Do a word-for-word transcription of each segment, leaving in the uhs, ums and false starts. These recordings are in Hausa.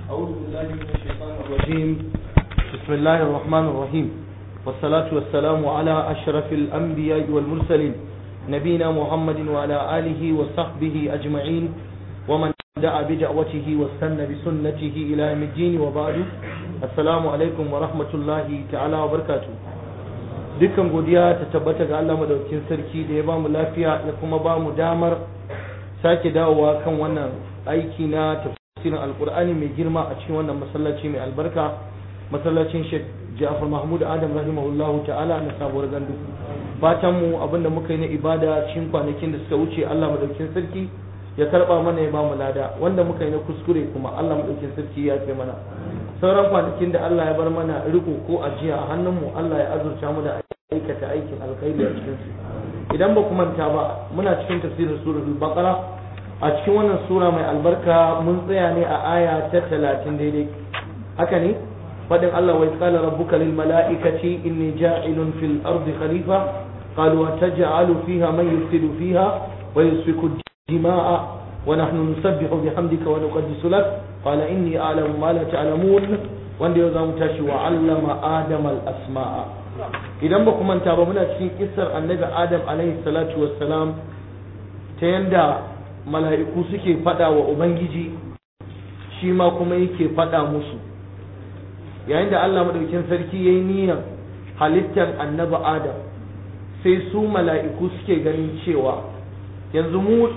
أعوذ بالله من الشيطان الرجيم. بسم الله الرحمن الرحيم، والصلاة والسلام على أشرف الأنبياء والمرسلين نبينا محمد وعلى آله وصحبه أجمعين ومن دعا بدعوته واستنى بسنته إلى يوم الدين، وبعد. السلام عليكم ورحمة الله تعالى وبركاته. dukkan godiya ta tabbata ga Allah madaukakin sarki da ya ba mu lafiya ya kuma ba mu damar sake dawowa kan wannan aiki na tafsirin alkur'ani mai girma a cikin wannan masallaci mai albarka, masallacin Sheikh Ja'far Mahmud Adam rahimahullahu ta'ala na sabuwar gandu. Fatan mu abinda muka yi na ibada cikin kwanakin da suka wuce Allah madaukakin sarki ya karba mana ya ba mu lada, wanda muka yi na kuskure kuma Allah madaukakin sarki ya fi mana. Sauran kwanakin da Allah ya bar mana riko ko ajiya a hannunmu, Allah ya azurta mu da aikata aikin alkhairi a cikin su. Idan ba ku manta ba, muna cikin tafsirin suratul baqara. A cikin wannan sura mai albarka mun tsaya ne a aya ta talatin daidai. Haka ne? Fadin Allah wa qala rabbuka lil mala'ikati inni ja'ilun fil ardi khalifa qalu ataj'alu fiha man yufsidu fiha wa yusfiku dima'a ونحن نسبح بحمدك ونقدس لك قال إني أعلم ما لا تعلمون wanda ya zamu tashi wa allama adam al-asma'a. Idan ba ku manta ba, muna cikin kissar annabi Adam alaihi salatu wassalam, ta yanda mala'iku suke fada wa ubangiji, shi ma kuma yake fada musu. Yayin da Allah madaukakin sarki yayi niyyar halittar annabi Adam, sai su mala'iku suke ganin cewa yanzu mu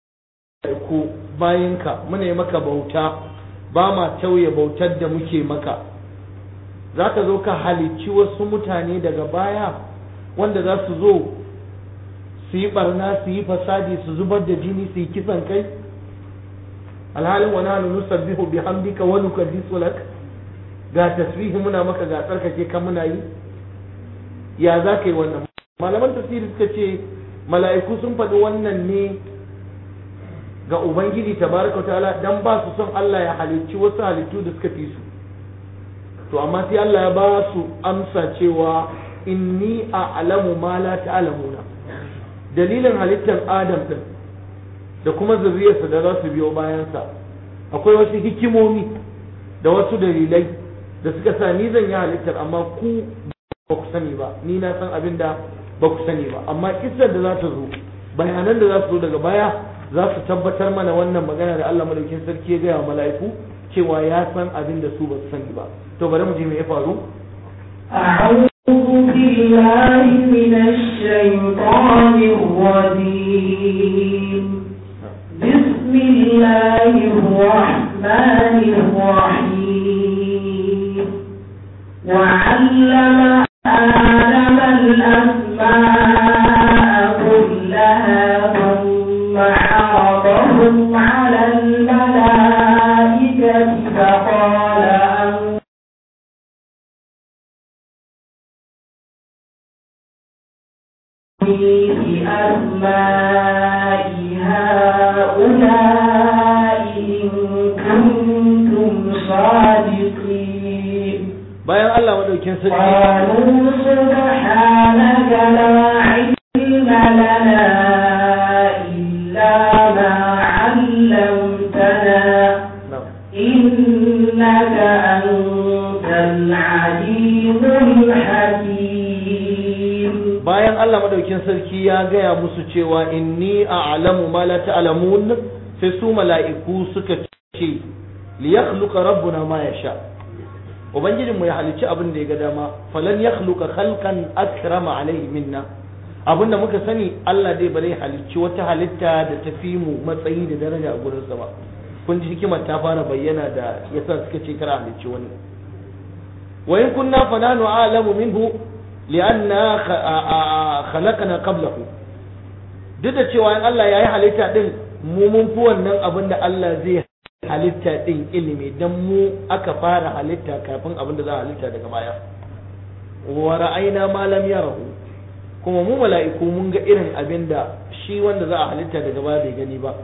ku bayinka muna yi maka bauta, ba ma tauye bautar da muke maka, za ka zo ka halicci wasu mutane daga baya wanda za su zo su yi barna, su yi fasadi, su zubar da jini, su yi kisan kai, alhalin wa nahnu nusabbihu bihamdika wa nuqaddisu lak, ga tasbihi muna maka, ga tsarkake ka muna yi. Ya za ka yi wannan? Malaman tafsiri suka ce mala'iku sun faɗi wannan ne ga Ubangiji tabaraka ta'ala dan ba su son Allah ya halicci wasu halittu da suka fi su. To amma sai Allah ya ba su amsa cewa inni a'lamu ma la ta'lamuna. Dalilin halittar Adam din da kuma zuriyarsa da za su biyo bayansa, akwai wasu hikimomi da wasu dalilai da suka sa ni zan yi halittar, amma ku ba ku sani ba, ni na san abin da ba ku sani ba. Amma kissar da za ta zo, bayanan da za su zo daga baya za su tabbatar mana wannan magana da Allah madaukakin sarki ya gaya wa mala'iku cewa ya san abin da su ba su sani ba. To bari mu je me ya faru. أعوذ بالله من الشيطان الرجيم. بسم الله الرحمن الرحيم. وعلم آدم الأسماء كلها ثم عرضهم على الملائكة فقال أنبئوني بأسماء هؤلاء إن كنتم صادقين. bayan Allah madaukin sarki قالوا سبحانك لا علم لنا إلا ما علمتنا إنك أنت العليم الحكيم. bayan Allah madaukin sarki ya gaya musu cewa inni a'lamu ma la ta'lamun, sai su mala'iku suka ce li yakhluqa rabbuna ma yasha, ubangijin mu ya halicci abin da ya ga dama, falan yakhluqa khalqan akrama alayhi minna, abinda muka sani Allah dai bare halicci wata halitta da ta fi mu matsayi da daraja a gurin sa ba. Kun ji hikimar ta fara bayyana da yasa suka ce kara halicci wani. wa in kunna fananu a'lamu minhu li'anna khalaqna qablahu, duk da cewa in Allah yayi halitta din mu mun fi wannan abin da Allah zai halitta din ilimi, dan mu aka fara halitta kafin abin da za a halitta daga baya. Wa ra'ayna ma lam yarahu, kuma mu mala'iku mun ga irin abin da shi wanda za a halitta daga baya bai gani ba.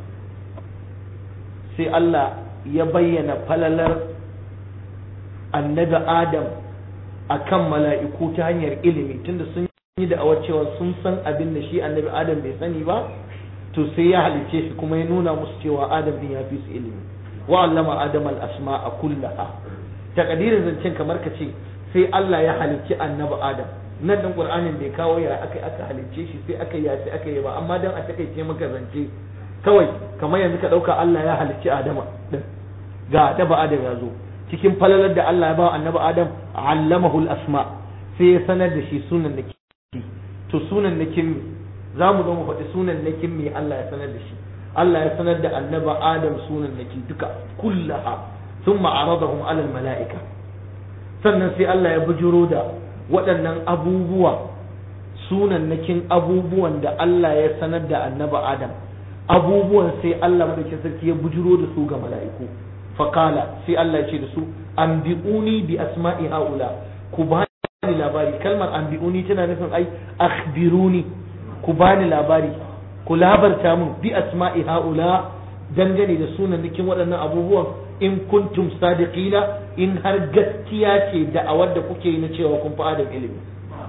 Sai Allah ya bayyana falalar annabi Adam akan mala'iku ta hanyar ilimi, tunda sun yi da awar cewa sun san abin da shi annabi Adam bai sani ba, to sai ya halice shi kuma ya nuna musu cewa Adam din ya fi su ilimi. wa allama adama al-asma'a kullaha takadirin zancen kamar ka ce sai Allah ya halicci annabi Adam nan dan Qur'anin bai kawo ya aka aka halicce shi sai aka yi sai aka yi ba amma dan a takaice maka zance kawai kamar yanzu ka dauka Allah ya halicci Adama din ga annabi Adam ya zo cikin falalar da Allah ya ba annabi Adam allamahu al-asma sai ya sanar da shi sunan naki to sunan nakin zamu zo mu faɗi sunan nakin me Allah ya sanar da shi Allah ya sanar da annabi Adam sunan naki duka kullaha thumma aradahum ala al-mala'ika sannan sai Allah ya bujuro da waɗannan abubuwa sunannakin abubuwan da Allah ya sanar da annaba Adam abubuwan sai Allah madaukakin sarki ya bujuro da su ga mala'iku faqala sai Allah ya ce da su anbi'uni bi asma'i haula ku bani labari kalmar anbi'uni tana nufin ai akhbiruni ku bani labari ku labarta mun bi asma'i haula dangane da sunannakin waɗannan abubuwan in kuntum sadiqina in har gaskiya ce da'awar da kuke yi na cewa kun fi Adam ilimi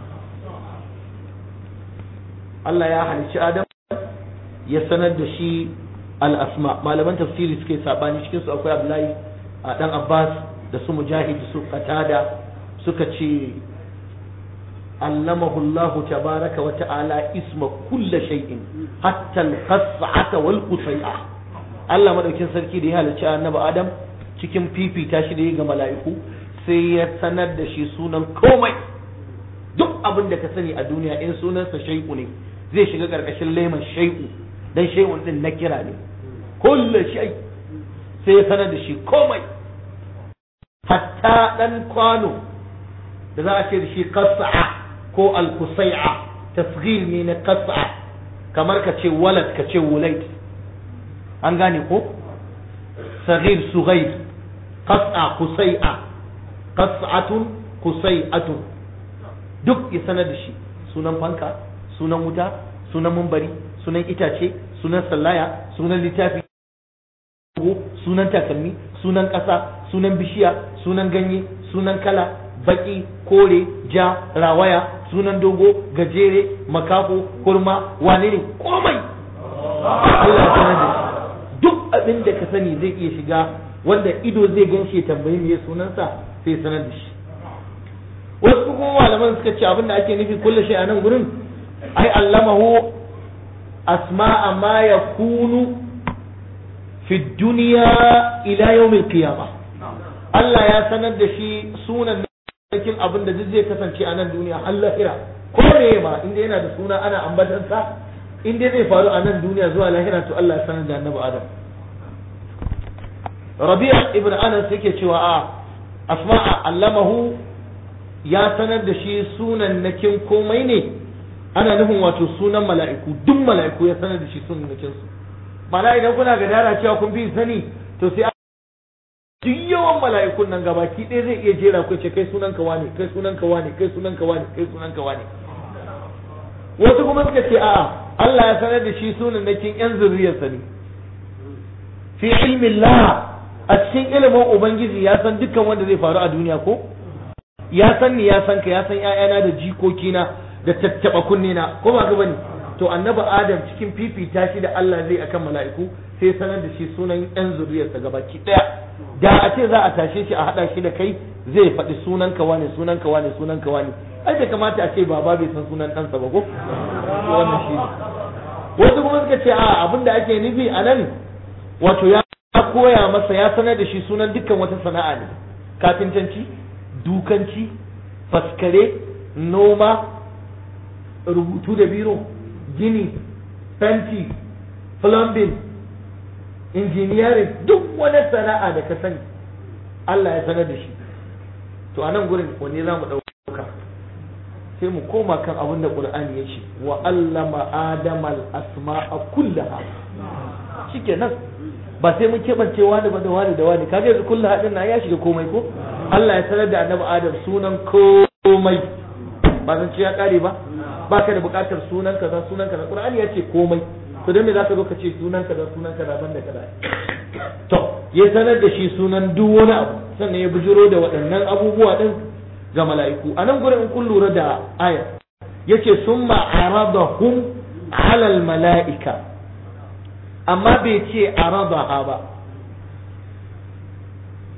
Allah ya halicci Adam ya sanar da shi al-asma malaman tafsiri suke sabani cikin su akwai Abdullahi dan Abbas da su Mujahid su Qatada suka ce allamahu Allah tabaraka wa ta'ala isma kulli shay'in hatta al-qas'ata wal qusay'a Allah madaukin sarki da ya halicci annabi Adam cikin fifita shi da ya ga mala'iku sai ya sanar da shi sunan komai duk abin da ka sani a duniya in sunansa shay'u ne zai shiga karkashin leman shay'u dan shay'un din na kira ne kullu shay sai ya sanar da shi komai hatta dan kwano da za a ce da shi qas'a ko al-qusay'a tasghir ne na qas'a kamar ka ce walad ka ce wulaid an gane ko saghir sughayr qas'a qusay'a qas'atun qusay'atun duk ya sanar da shi sunan fanka sunan wuta sunan mumbari sunan itace sunan sallaya sunan littafi sunan takalmi sunan ƙasa sunan bishiya sunan ganye sunan kala baki kore ja rawaya sunan dogo gajere makafo kurma wane ne komai Allah ya sanar da shi duk abin da ka sani zai iya shiga wanda ido zai ganshi tambayi me sunansa sai sanar da shi wasu kuma malaman suka ce abin da ake nufi kullu shay a nan gurin ai allamahu asma'a ma yakunu fi dunya ila yawm al-qiyamah Allah ya sanar da shi sunan cikin abin da duk zai kasance a nan duniya har lahira ko ne ma inda yana da suna ana ambatansa in dai zai faru a nan duniya zuwa lahira to Allah ya sanar da annabi Adam Rabi'a ibn Anas yake cewa a asma'a allamahu ya sanar da shi sunan nakin komai ne ana nufin wato sunan mala'iku duk mala'iku ya sanar da shi sunan nakin su mana idan kuna ga dara cewa kun bi sani to sai duk yawan mala'ikun nan gabaki ɗaya zai iya jera ku ce kai sunan ka wane kai sunan ka wane kai sunan ka wane kai sunan ka wane wasu kuma suka ce a'a Allah ya sanar da shi sunan nakin yan zuriyarsa ne fi ilmin la a cikin ilimin ubangiji ya san dukkan wanda zai faru a duniya ko ya san ni ya san ka ya san ƴaƴana da jikokina da tattaba kunne na ko ba ga bane to annabi Adam cikin fifita shi da Allah zai akan mala'iku sai sanar da shi sunan yan zuriyarsa gabaki daya da a ce za a tashe shi a hada shi da kai zai faɗi sunan ka wane sunan ka wane sunan ka wane ai bai kamata a ce baba bai san sunan ɗansa ba ko wannan shi wasu kuma suka ce a abinda ake nufi a nan wato ya koya masa ya sanar da shi sunan dukkan wata sana'a ne kafintanci dukanci faskare noma rubutu da biro gini fenti plumbing engineering duk wani sana'a da ka sani Allah ya sanar da shi to a nan gurin wanne za mu ɗauka sai mu koma kan abin da Qur'ani ya ce wa allama adama al-asma'a kullaha shikenan ba sai mun kebance wani ba da wani da wani kaga yanzu kullaha din na ya shiga komai ko Allah ya sanar da annabi Adam sunan komai ba zan ce ya kare ba baka da bukatar sunan kaza sunan kaza Qur'ani ya ce komai to dan me zaka zo ka ce sunan kaza sunan kaza banda kaza to ya sanar da shi sunan duk wani abu sannan ya bujiro da waɗannan abubuwa din ga mala'iku anan gurin in kun lura da aya yace summa aradahum ala al mala'ika amma bai ce aradaha ba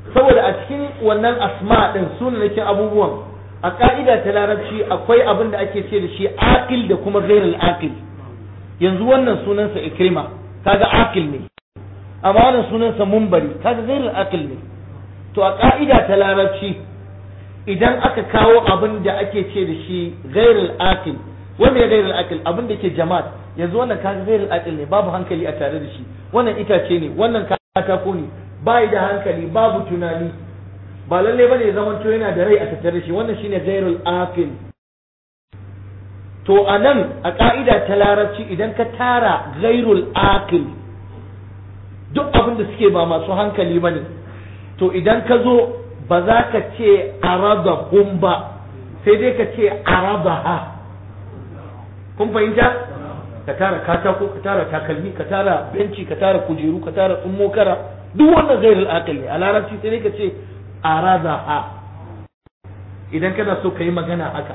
saboda a cikin wannan asma din sunanakin abubuwan a ka'ida ta larabci akwai abin da ake ce da shi aqil da kuma ghairul aqil. yanzu wannan sunansa ikrima kaga aqil ne, amma wannan sunansa munbari kaga ghairul aqil ne. to a ka'ida ta larabci idan aka kawo abin da ake ce da shi ghairul aqil, wanda ya ghairul aqil abin da yake jama'at, yanzu wannan kaga ghairul aqil ne, babu hankali a tare da shi, wannan itace ne, wannan katako ne, bai da hankali, babu tunani, ba lalle bane ya zama to yana da rai a tattare shi, wannan shine ghairul aqil. to anan a ka'ida ta larabci idan ka tara ghairul aqil duk abin da suke ba masu hankali bane, to idan ka zo ba za ka ce aradahum ba, sai dai ka ce aradaha. kun fahimta? ka tara katako, ka tara takalmi, ka tara benci, ka tara kujeru, ka tara tsummo kara, duk wannan ghairul aqil ne. a larabci sai dai ka ce aradaha idan kana so ka yi magana haka.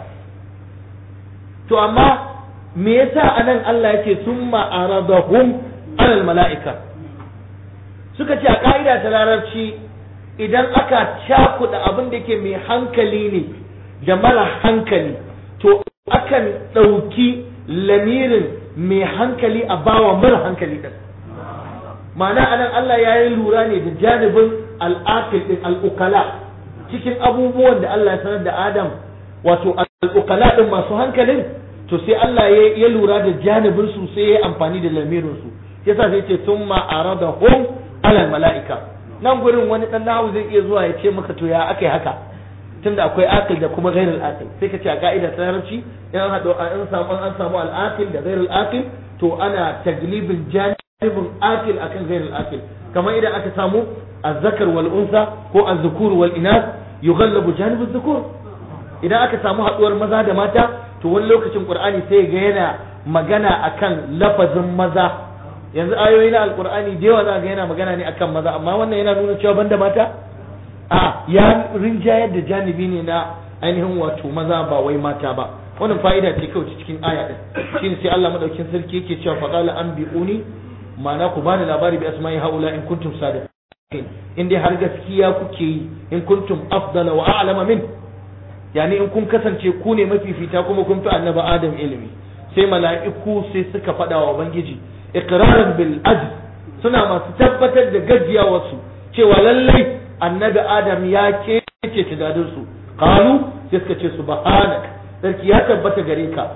to amma me yasa anan Allah yake summa aradahum alal mala'ika? suka ce a ka'ida ta larabci idan aka cakuɗa abin da ke mai hankali ne da mara hankali, to akan ɗauki lamirin mai hankali a bawa mara hankali ɗin. ma'ana anan Allah ya yi lura ne da janibin al'aqil ɗin, al'ukala, cikin abubuwan da Allah ya sanar da Adam, wato al'ukala ɗin masu hankalin, to sai Allah ya lura da janibin su sai ya amfani da lamirin su, yasa sai ce summa aradahum alal mala'ika. nan gurin wani dan nahawu zai iya zuwa ya ce maka to ya akai haka, tunda akwai aqil da kuma ghairul aqil, sai ka ce a ka'ida ta larabci in hado an samu an samu al aqil da ghairul aqil, to ana taglibin janibin aqil akan ghairul aqil. kamar idan aka samu az-zakar wal unsa ko az-zukur wal inas yughallabu janibuz zukur, idan aka samu haduwar maza da mata, to wani lokacin qur'ani sai ga yana magana akan lafazin maza. yanzu ayoyi na alqur'ani da yawa za ga yana magana ne akan maza, amma wannan yana nuna cewa banda mata? a ya rinjayar da janibi ne na ainihin wato maza ba wai mata ba. wannan fa'ida ce kawai cikin aya din. shine sai Allah madaukin sarki yake cewa faqala anbi'uni, ma'ana ku bani labari bi asma'i haula in kuntum sadiqin, in dai har gaskiya kuke yi, in kuntum afdala wa a'lama min, yani in kun kasance ku ne mafifita kuma kun fi annabi Adam ilimi. sai mala'iku sai suka faɗa wa ubangiji iqraran bil ajz, suna masu tabbatar da gajiyawarsu cewa lallai annabi Adam ya kece tudadin su. qalu sai suka ce subhanak, sarki ya tabbata gare ka,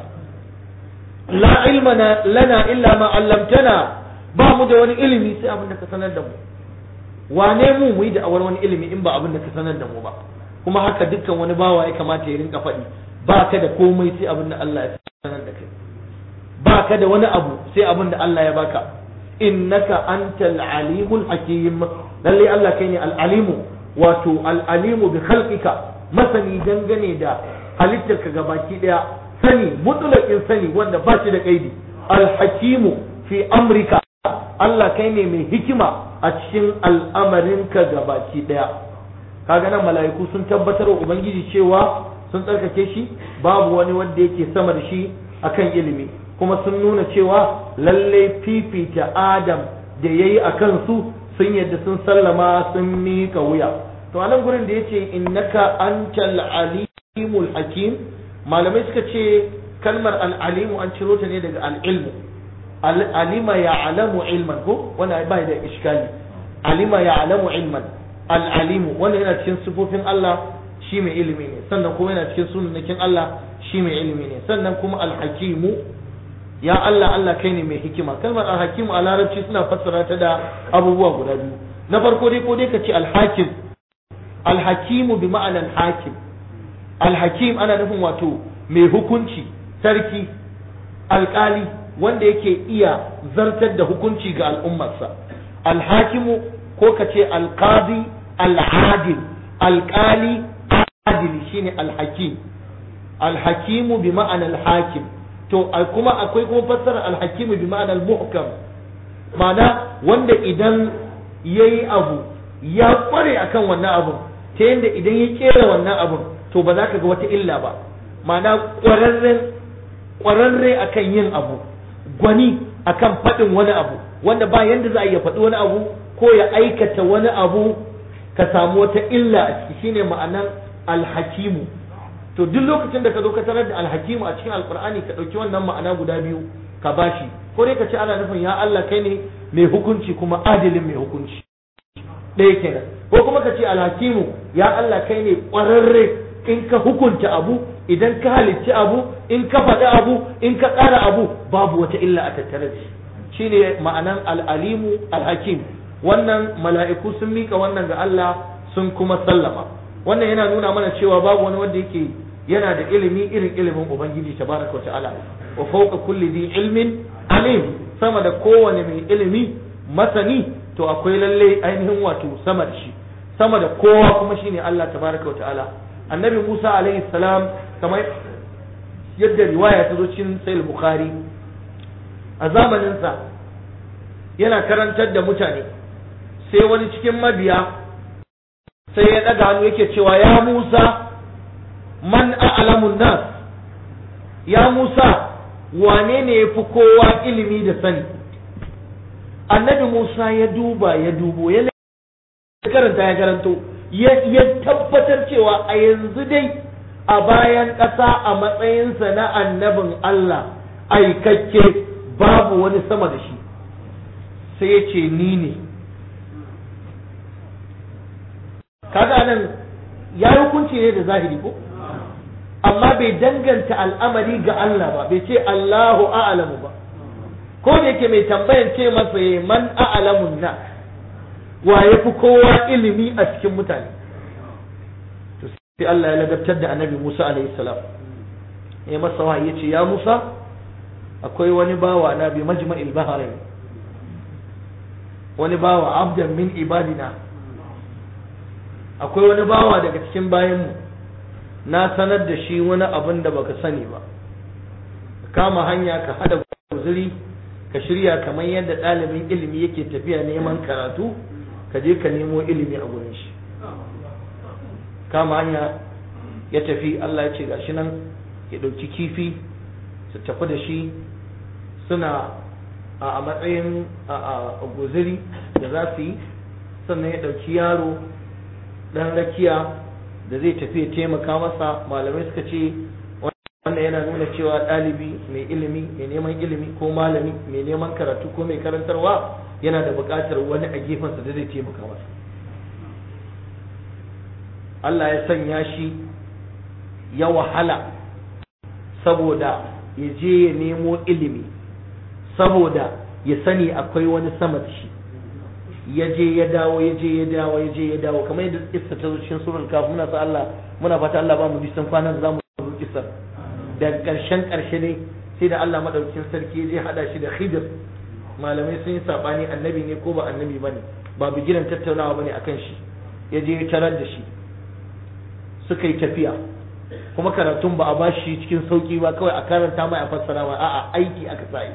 la ilma lana illa ma 'allamtana, ba mu da wani ilimi sai abin da ka sanar da mu. wane mu mu yi da awar wani ilimi in ba abin da ka sanar da mu ba? kuma haka dukkan wani bawa ya kamata ya rinka faɗi, ba ka da komai sai abin da Allah ya sanar da kai, ba ka da wani abu sai abin da Allah ya baka. innaka antal alimul hakim, lalle Allah kai ne al-alimu, wato al-alimu bi khalqika, masani dangane da halittarka gabaki daya, sani mutlaqin sani wanda ba shi da kaidi. al-hakimu fi amrika, Allah kai ne mai hikima a cikin al'amarinka gabaki daya. kaga nan mala'iku sun tabbatar wa ubangiji cewa sun tsarkake shi, babu wani wanda yake sama da shi akan ilimi, kuma sun nuna cewa lalle fifita Adam da yayi akan su sun yadda sun sallama sun mika wuya. to anan gurin da yace innaka antal alimul hakim, malamai suka ce kalmar al-alimu an ciro ta ne daga al-ilmu. alima ya'lamu ilman, ko wannan bai da iskali. alima ya'lamu ilman, al-alimu wannan yana cikin sifofin Allah, shi mai ilimi ne, sannan kuma yana cikin sunnakin Allah, shi mai ilimi ne, sannan kuma al-hakimu, ya Allah Allah kai ne mai hikima. kalmar al-hakimu a larabci suna fassara ta da abubuwa guda biyu. na farko dai ko dai ka ce al-hakim, al-hakimu bi ma'anan hakim. al-hakim ana nufin wato mai hukunci, sarki, alkali wanda yake iya zartar da hukunci ga al'ummarsa. al-hakimu ko ka ce al-qadi al-adil, alkali adili shine al-hakim. al-hakimu bi ma'anan al-hakim. to kuma akwai kuma fassara al-hakimu bi ma'anan al-muhkam, ma'ana wanda idan yayi abu ya kware akan wannan abun, ta yanda idan ya kera wannan abun to ba za ka ga wata illa ba. ma'ana kwararren kwararre akan yin abu, gwani akan faɗin wani abu, wanda ba yanda za a iya faɗi wani abu ko ya aikata wani abu ka samu wata illa a ciki shine ma'anan alhakimu. to duk lokacin da ka zo ka tarar da alhakimu a cikin alqur'ani ka dauki wannan ma'ana guda biyu ka bashi, ko dai ka ce ana nufin ya Allah kai ne mai hukunci kuma adilin mai hukunci ɗaya kenan, ko kuma ka ce alhakimu ya Allah kai ne ƙwararre in ka hukunta abu, idan ka halicci abu, in ka faɗi abu, in ka ƙara abu babu wata illa a tattare da shi, shine ma'anan al'alimu alhakim. wannan mala'iku sun mika wannan ga Allah sun kuma sallama. wannan yana nuna mana cewa babu wani wanda yake yana da ilimi irin ilimin ubangiji tabaraka wa ta'ala. wa fawqa kulli dhi ilmin alim, sama da kowane mai ilimi masani to akwai lalle ainihin wato sama da shi, sama da kowa kuma shine Allah tabaraka wa ta'ala. annabi Musa alaihi salam kamar yadda riwaya ta zo cikin sahih bukhari, a zamanin sa yana karantar da mutane sai wani cikin mabiya sai ya daga hannu yake cewa ya Musa man a'lamun nas, ya Musa wane ne yafi kowa ilimi da sani. annabi Musa ya duba ya dubo ya karanta ya karanto ya tabbatar cewa a yanzu dai a bayan ƙasa a matsayinsa na annabin Allah aikakke babu wani sama da shi, sai ya ce ni ne. kaga nan ya hukunci ne da zahiri ko, amma bai danganta al'amari ga Allah ba, bai ce Allahu a'lamu ba, ko da yake mai tambayan ce masa man a'lamun na, wa yafi kowa ilimi a cikin mutane. to sai Allah ya ladabtar da annabi Musa alaihi salam, ya masa wahayi yace ya Musa akwai wani bawa na bi majma'il bahrain, wani bawa abdan min ibadina, akwai wani bawa daga cikin bayanmu na sanar da shi wani abin da baka sani ba. kama hanya ka hada guzuri ka shirya kamar yadda ɗalibin ilimi yake tafiya neman karatu, ka je ka nemo ilimi a gurin shi. kama hanya ya tafi, Allah ya ce gashi nan ya ɗauki kifi su tafi da shi, suna a matsayin a guzuri da za su yi, sannan ya ɗauki yaro ɗan rakiya da zai tafi ya taimaka masa. malamai suka ce wannan yana nuna cewa ɗalibi mai ilimi, mai neman ilimi, ko malami mai neman karatu ko mai karantarwa yana da buƙatar wani a gefensa da zai taimaka masa. Allah ya sanya shi ya wahala saboda ya je ya nemo ilimi, saboda ya sani akwai wani sama da shi. ya je ya dawo ya je ya dawo ya je ya dawo kamar yadda kissa ta zo cikin surul kaf. muna sa Allah muna fata Allah ba mu bisan kwanan da zamu zo kissa daga karshen karshe ne sai da Allah madaukakin sarki ya je hada shi da Khidir. malamai sun yi sabani annabi ne ko ba annabi bane, ba bigiran tattaunawa bane akan shi. ya je ya tarar da shi, suka yi tafiya, kuma karatun ba a bashi cikin sauki ba, kawai a karanta mai a fassara mai, a'a aiki aka sai.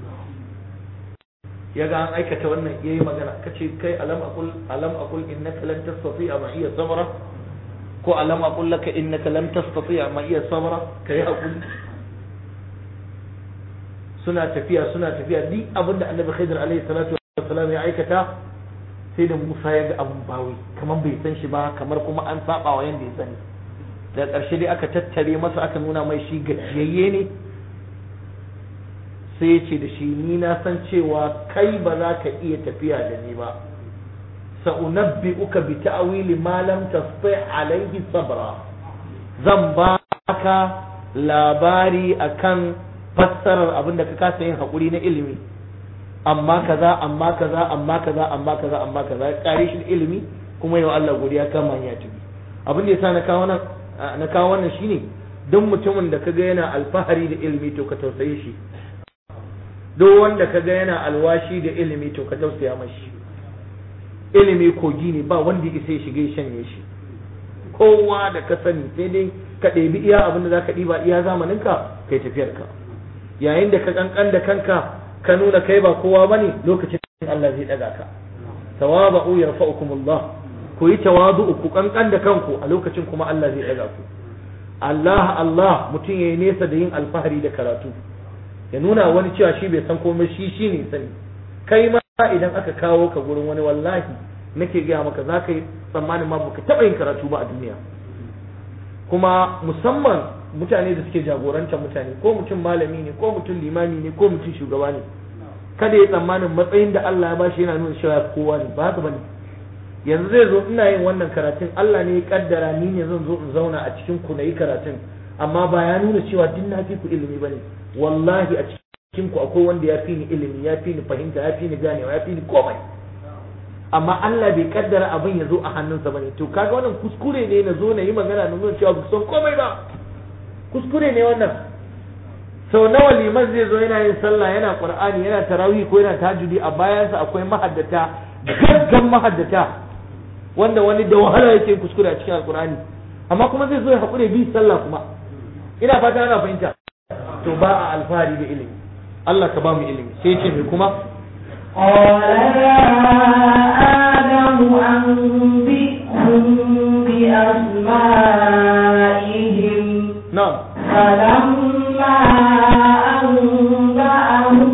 ya ga an aikata wannan yayi magana, kace kai alam aqul alam aqul innaka lan tastati'a ma iya sabra, ko alam aqul laka innaka lam tastati'a ma iya sabra, kai hakuri. suna tafiya suna tafiya duk abinda annabi Khidir alaihi salatu wassalam ya aikata sai da Musa ya ga abun bawi, kamar bai san shi ba, kamar kuma an saba wa yanda ya sani. da ƙarshe dai aka tattare masa aka nuna mai shi gajiyayye ne, sai ya ce da shi ni na san cewa kai ba za ka iya tafiya da ni ba, sa'unabbi'uka bi ta'wili ma lam tasti' alayhi sabra, zan ba ka labari akan fassarar abin da ka kasa yin hakuri na ilimi, amma kaza amma kaza amma kaza amma kaza amma kaza ya kare shi ilimi, kuma yau Allah godiya kama ya tafi. abin da yasa na kawo nan na kawo wannan shine don mutumin da kaga yana alfahari da ilimi to ka tausaye shi, duk wanda kaga yana alwashi da ilimi to ka tausaya mashi. ilimi kogi ne, ba wanda ya sai shige shanye shi, kowa da ka sani sai dai ka ɗebi iya abin da zaka ɗiba iya zamaninka kai tafiyarka. yayin da ka kankan da kanka ka nuna kai ba kowa bane, lokacin Allah zai daga ka. tawadu yarfa'ukumullah, ku yi tawadu ku kankan da kanku, a lokacin kuma Allah zai daga ku. Allah Allah mutum yayi nesa da yin alfahari da karatu, ya nuna wani cewa shi bai san komai, shi shine sani. kai ma idan aka kawo ka gurin wani wallahi nake gaya maka za ka yi tsammanin ma baka taɓa yin karatu ba a duniya. Kuma musamman mutane da suke jagorantar mutane, ko mutum malami ne ko mutum limami ne ko mutum shugaba ne, kada ya tsammanin matsayin da Allah ya bashi yana nuna cewa kowa ne, ba haka bane. Yanzu zai zo ina yin wannan karatun, Allah ne ya kaddara ni ne zan zo in zauna a cikin ku na yi karatun, amma ba ya nuna cewa duk na fi ku ilimi bane. Wallahi a cikin ku akwai wanda ya fi ni ilimi, ya fi ni fahimta, ya fi ni ganewa, ya fi ni komai, amma Allah bai kaddara abin ya zo a hannunsa bane. To kaga wannan kuskure ne na zo na yi magana na nuna cewa ba son komai ba, kuskure ne wannan. Sau nawa liman zai zo yana yin sallah, yana qur'ani, yana tarawih ko yana tahajjudi, a bayansa akwai mahaddata, gaggan mahaddata, wanda wani da wahala yake kuskure a cikin alqur'ani, amma kuma zai zo ya hakure bi sallah kuma. Ina fata ana fahimta. To ba a alfahari da ilimi. Allah ka ba mu ilimi. Sai ce me kuma? قال يا آدم أنبئهم بأسمائهم. نعم. فلما أنبأهم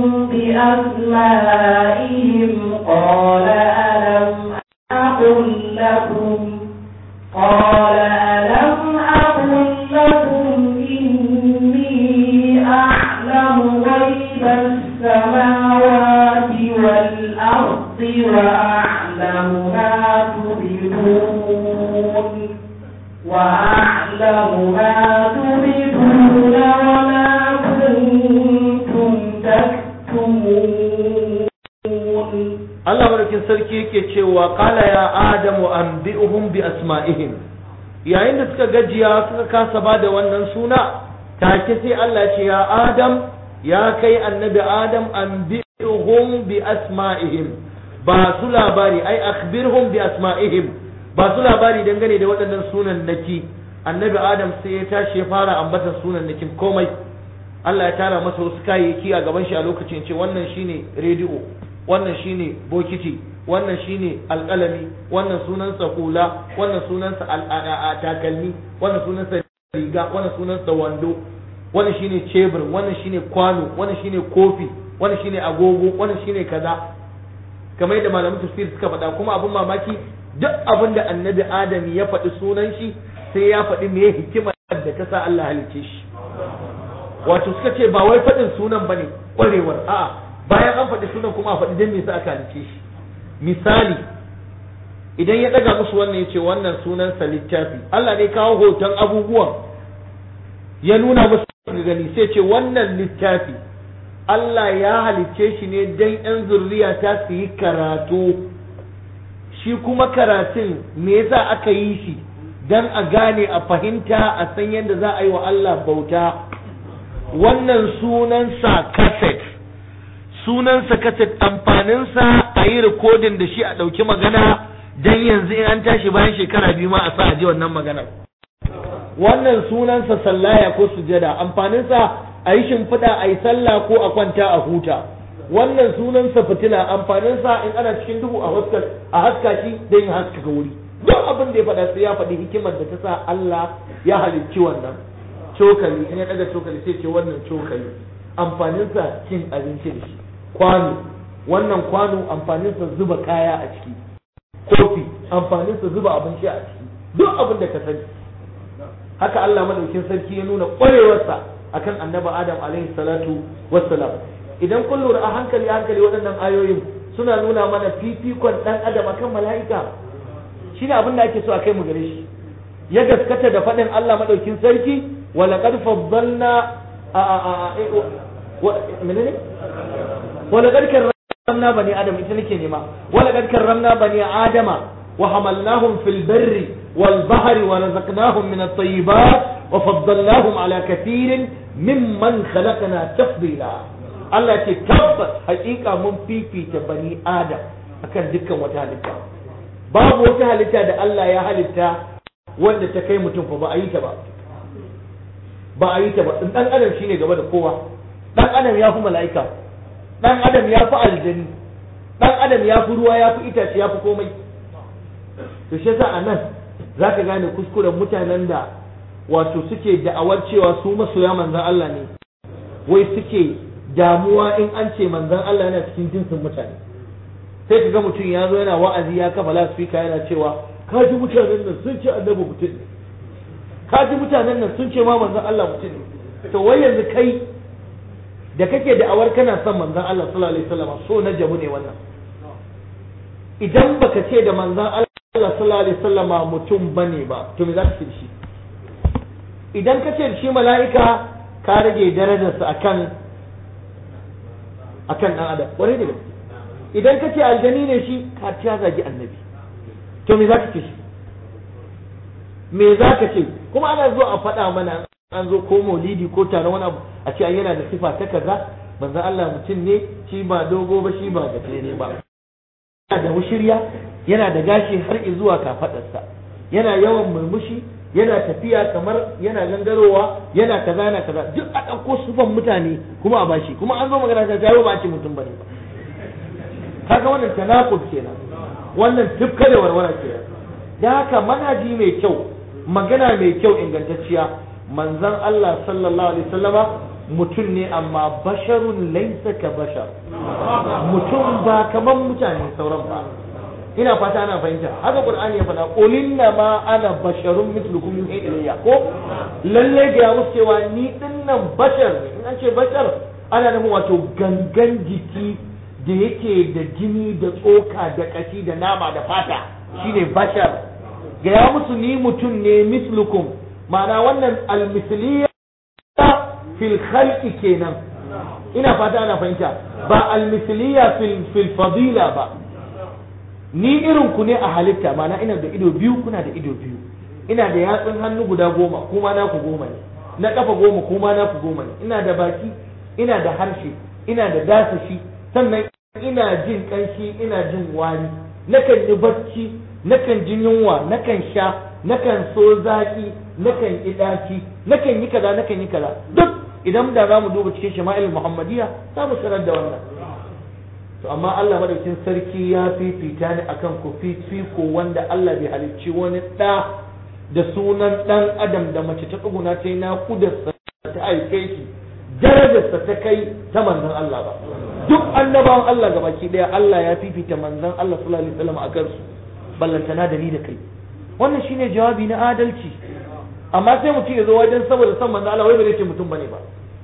بأسمائهم قال ألم أقل لكم قال ألم أقل لكم إني أعلم غيب السماوات والأرض وأعلم ما تبدون وأعلم ما تبدون وما كنتم تكتمون. Allah madaukin sarki yake cewa qala ya adamu anbi'uhum bi asma'ihim. Yayin da suka gajiya suka kasa bada wannan suna, take sai Allah ya ce ya Adam, ya kai annabi Adam, anbi'uhum bi asma'ihim, ba su labari, ai akhbirhum bi asma'ihim, ba su labari dangane da waɗannan sunan naki. Annabi Adam sai ya tashi ya fara ambata sunan nakin komai. Allah ya tara masa wasu kayayyaki a gaban shi a lokacin, ce wannan shine rediyo, wannan shine bokiti, wannan shine alƙalami, wannan sunansa hula, wannan sunansa takalmi, wannan sunansa riga, wannan sunansa wando, wannan shine cebur, wannan shine kwano, wannan shine kofi, wannan shine agogo, wannan shine kaza. Kamar yadda malamin tafsir suka faɗa, kuma abin mamaki duk abin da annabi Adam ya faɗi sunan shi sai ya faɗi me hikimar da ta sa Allah halicce shi. Wato suka ce ba wai faɗin sunan bane ƙwarewar, a'a bayan an faɗi sunan kuma a faɗi dan me yasa aka halicce shi. Misali, idan ya ɗaga musu wannan ya ce wannan sunansa littafi, Allah ne kawo hoton abubuwan ya nuna musu gani, sai ce wannan littafi Allah ya halicce shi ne dan ƴan zurriya ta su yi karatu. Shi kuma karatun me yasa aka yi shi? Dan a gane, a fahimta, a san yadda za a yi wa Allah bauta. Wannan sunansa kaset, sunansa kaset, amfaninsa a yi rikodin da shi a ɗauki magana dan yanzu in an tashi bayan shekara biyu ma a sa a ji wannan maganar. Wannan sunansa sallaya ko sujada, amfaninsa a yi shimfiɗa a yi sallah ko a kwanta a huta. Wannan sunansa fitila, amfaninsa in ana cikin duhu a haska shi don yin haskaka wuri. Duk abin da ya faɗa sai ya faɗi hikimar da ta sa Allah ya halicci wannan. Cokali, in ya ɗaga cokali sai ce wannan cokali, amfaninsa cin abinci da shi. Kwano, wannan kwano amfaninsa zuba kaya a ciki. Kofi, amfaninsa zuba abinci a ciki. Duk abin da ka sani. Haka Allah madaukin sarki ya nuna ƙwarewarsa akan annabi Adam alaihi salatu wassalam. Idan kun lura a hankali hankali waɗannan ayoyin suna nuna mana fifikon ɗan adam akan mala'ika. Shine abin da ake so a kai mu gare shi. Ya gaskata da faɗin Allah madaukin sarki, wa laqad faddalna a a a menene wa laqad karramna bani adam, ita nake nema. Wa laqad karramna bani adama wa hamalnahum fil barri wal bahri wa razaqnahum min at-tayyibat wa faddalnahum ala kathirin mimman khalaqna tafdila. Allah ce tabbas hakika mun fifita bani adam akan dukkan wata halitta. Babu wata halitta da Allah ya halitta wanda ta kai mutum fa ba a yi ta ba. Ba a yi ta ba. Dan adam shine gaba da kowa. Dan adam ya fi mala'ika. Dan adam ya fi aljani. Dan adam ya fi ruwa, ya fi itace, ya fi komai. To shi yasa anan zaka gane kuskuren mutanen da wato suke da'awar cewa su masoya manzon Allah ne. Wai suke damuwa in an ce manzon Allah yana cikin jinsin mutane. sai ka ga mutum ya zo yana wa'azi ya kafa lasfika yana cewa ka ji mutanen nan sun ce annabi mutum ne, ka ji mutanen nan sun ce ma manzon Allah mutum ne. To wai yanzu kai da kake da awar kana son manzon Allah sallallahu alaihi wasallam so na jabu ne wannan. Idan baka ce da manzon Allah sallallahu alaihi wasallam mutum bane ba to me za ka ce shi? Idan ka ce shi mala'ika ka rage darajarsa akan akan dan adam wani ne. Idan ka ce aljani ne shi ka ta zagi annabi to me za ka ce shi? Me za ka ce? Kuma ana zo a faɗa mana an zo ko maulidi ko taron wani abu a ce yana da sifa ta kaza manzo Allah mutum ne shi ba dogo ba shi ba gajere ba, yana da mushirya, yana da gashi har zuwa kafadarsa, yana yawan murmushi, yana tafiya kamar yana gangarowa, yana kaza yana kaza, duk a ɗauko sufan mutane kuma a bashi, kuma an zo magana ta tayo ba a ce mutum bane ba. Kaga wannan tanaqud kenan, wannan tufka da warwara kenan. Da haka manhaji mai kyau, magana mai kyau ingantacciya, manzon Allah sallallahu alaihi wasallama mutum ne amma basharun laysa ka bashar, mutum ba kaman mutane sauran ba. Ina fata ana fahimta. Haka Qur'ani ya faɗa qul inna ma ana basharun mithlukum yuha ilayya, ko lalle ga musu cewa ni dinnan bashar ne. In an ce bashar ana nufin wato gangan jiki da yake da jini da tsoka da kashi da nama da fata, shine bashar. Ga musu ni mutum ne mithlukum, ma'ana wannan al-misliya fil khalqi kenan. Ina fata ana fahimta, ba al-misliya fil fil fadila ba. Ni irin ku ne a halitta, ma'ana ina da ido biyu kuna da ido biyu, ina da yatsun hannu guda goma kuma na ku goma ne, na kafa goma kuma na ku goma ne, ina da baki, ina da harshe, ina da dasashi, sannan ina jin kanshi, ina jin wari, nakan yi bacci, nakan jin yunwa, nakan sha, nakan so zaki, nakan yi daci, nakan yi kaza, nakan yi kaza. Duk idan da za mu duba cikin shama'il muhammadiyya za mu sanar da wannan. To amma Allah madaukin sarki ya fifita ni akan ku fifiko wanda Allah bai halicci wani da da sunan dan adam da mace ta tsuguna ta yi naƙudarsa ta haife shi darajarsa ta kai ta manzon Allah ba. Duk annabawan Allah gabaki daya Allah ya fifita manzon Allah sallallahu alaihi wasallam akan su, ballantana da ni da kai. Wannan shine jawabi na adalci. Amma sai mutum ya zo wajen saboda san manzon Allah wai ba zai ce mutum bane ba.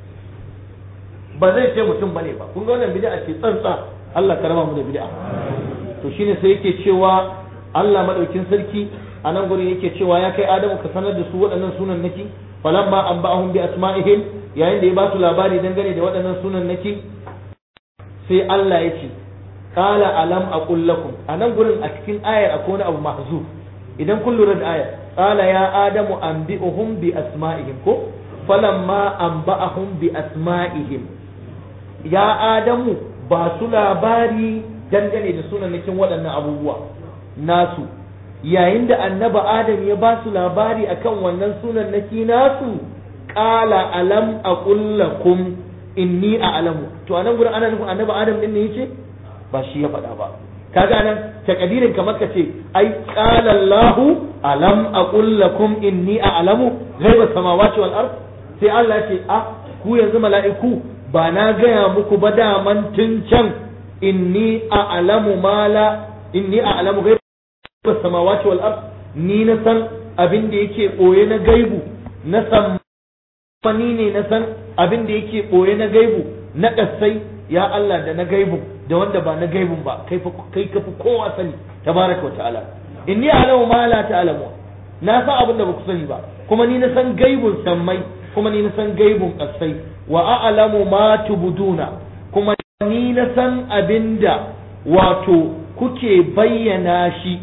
Ba zai ce mutum bane ba. Kun ga wannan bid'a ce tsantsa. Allah ka raba mu da bid'a. To shine sai yake cewa Allah madaukin sarki a nan gurin yake cewa ya kai Adamu ka sanar da su waɗannan sunan naki, falamma anba'ahum bi asma'ihim, yayin da ya ba su labari dangane da waɗannan sunan naki, sai Allah ya ce qala alam aqul lakum. A nan gurin a cikin ayar akwai wani abu mahzuf. Idan kun lura da ayar, qala ya Adamu anbi'uhum bi asma'ihim, ko falamma anba'ahum bi asma'ihim, ya Adamu ba su labari dangane da sunannakin waɗannan abubuwa nasu. Yayin da annaba Adam ya ba su labari akan wannan sunannaki nasu, qala alam aqul lakum inni a'lamu. To anan gurin ana nufin annaba Adam din ne yace, ba shi ya faɗa ba. Kaga anan takadirin kamar ka ce ai qala Allahu alam aqul lakum inni a'lamu ghaiba samawati wal ard. Sai Allah ya ce a ku yanzu mala'iku ba na gaya muku ba daman tun can inni a'lamu ma la inni a'lamu ghaiba samawati wal ard, ni na san abin da yake boye na gaibu, na san fani ne na san abin da yake boye na gaibu na kasai, ya Allah, da na gaibu da wanda ba na gaibun ba, kai fa kai kafi kowa sani tabaraka wa ta'ala. Inni a'lamu ma la ta'lamu, na san abin da ba ku sani ba, kuma ni na san gaibun sammai, kuma ni na san gaibun kasai, wa a'lamu ma tubduna, kuma ni na san abinda wato kuke bayyana shi,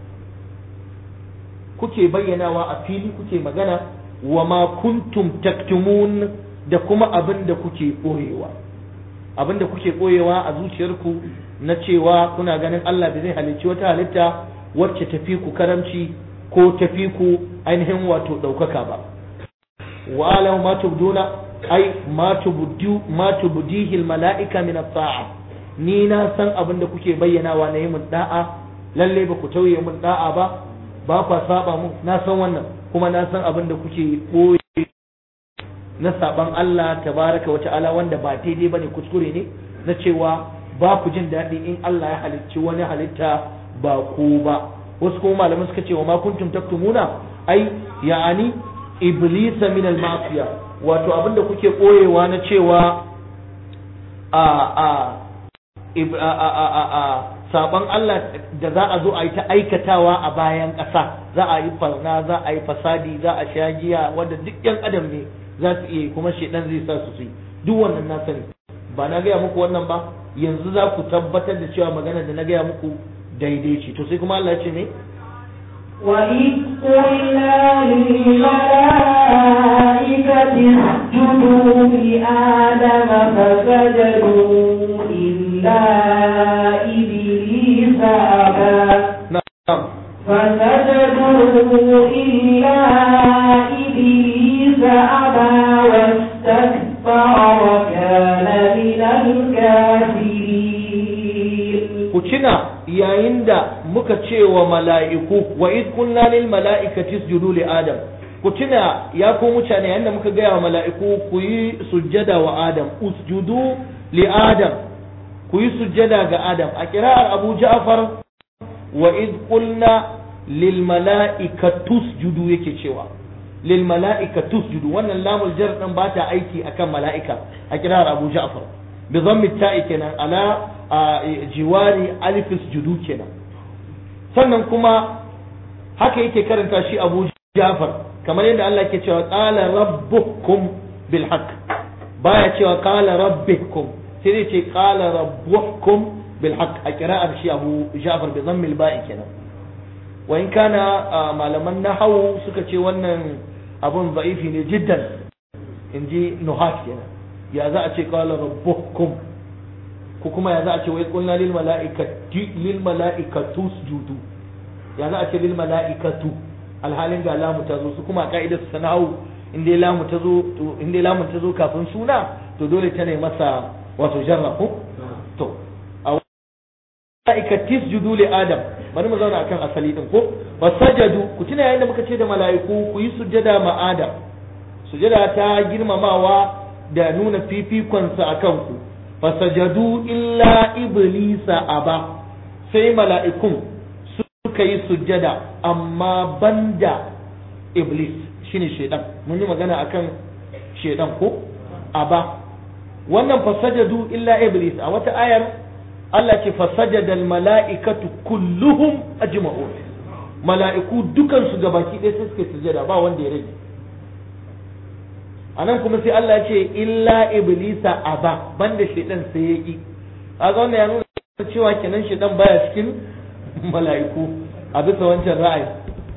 kuke bayyanawa a fili, kuke magana, wa ma kuntum taktumun, da kuma abinda kuke boyewa, abinda kuke boyewa a zuciyarku na cewa kuna ganin Allah bai zai halicci wata halitta wacce tafi ku karamci ko tafi ku ainihin wato daukaka ba. wa a'lamu ma tubduna ai ma tubdu ma tubdihi almalaika min at-ta'a, ni na san abin da kuke bayyanawa na yi mun da'a, lalle ba ku tauye mun da'a ba, ba ku saba mun, na san wannan, kuma na san abin da kuke boye na saban Allah tabaraka wa ta'ala wanda ba daidai bane, kuskure ne na cewa ba ku jin daɗi in Allah ya halicci wani halitta ba ku ba. Wasu kuma malamai suka ce wa ma kuntum taktumuna ai ya'ani iblisa min al-ma'siya, wato abinda kuke koyewa na cewa a a a a a saban Allah da za a zo a yi ta aikatawa a bayan ƙasa, za a yi farna, za a yi fasadi, za a sha giya, wanda duk yan adam ne za su iya kuma shedan zai sa su yi duk wannan na sani. Ba na gaya muku wannan ba, yanzu za ku tabbatar da cewa magana da na gaya muku daidai ce. To sai kuma Allah ya ce me وَإِذْ قُلْنَا لِلْمَلَائِكَةِ اسْجُدُوا لِآدَمَ فَسَجَدُوا إِلَّا إِبْلِيسَ أَبَى نعم فسجدوا إلا إبليس أبى واستكبر وكان من الكافرين. Kucina yayin da muka ce wa mala'iku wa iz kunna lil mala'ikati isjudu li Adam, kucina ya ku mutane yayin da muka gaya wa mala'iku ku yi sujjada wa Adam, usjudu li Adam, ku yi sujjada ga Adam. A kira'ar Abu Ja'far wa iz qulna lil mala'ikati isjudu yake cewa lil mala'ikati isjudu, wannan lamul jar din ba ta aiki akan mala'ika a kira'ar Abu Ja'far bi dhammi ta'i kenan ala jiwari alif isjudu kenan. Sannan kuma haka yake karanta shi Abu Ja'far kamar yadda Allah ke cewa qala rabbukum bil haqq, baya cewa qala rabbikum, sai dai ce qala rabbukum bil haqq a kira'ar shi Abu Ja'far bi dhammi al ba'i kenan. Wa in kana malaman nahwu suka ce wannan abun za'ifi ne jiddan, inji nuhat kenan. Ya za a ce qala rabbukum, ko kuma ya za a ce wai qulna lil mala'ikati lil mala'ikatu sujudu, ya za a ce lil mala'ikatu alhalin ga lamu ta zo. Su kuma ka'idar su nahwu in dai lamu ta zo to in dai lamu ta zo kafin suna to dole ta ne masa wato jarra ko to mala'ikati sujudu li Adam. Bari mu zauna akan asali din ko fasajadu. Ku tuna yayin da muka ce da mala'iku ku yi sujjada ma Adam, sujjada ta girmamawa da nuna fifikon sa akan ku. Fasajadu illa iblisa aba, sai mala'ikun suka yi sujjada amma banda iblis shine shedan. Mun yi magana akan shedan ko aba. Wannan fasajadu illa iblis a wata ayar Allah ce fasajada almala'ikatu kulluhum ajma'un, mala'iku dukan su gabaki ɗaya sai suka sujada ba wanda ya rage. Anan kuma sai Allah ya ce illa iblisa aba, banda shaytan sai ya ki. Kaga wannan ya nuna cewa kenan shaytan baya cikin mala'iku a bisa wancan ra'ayi.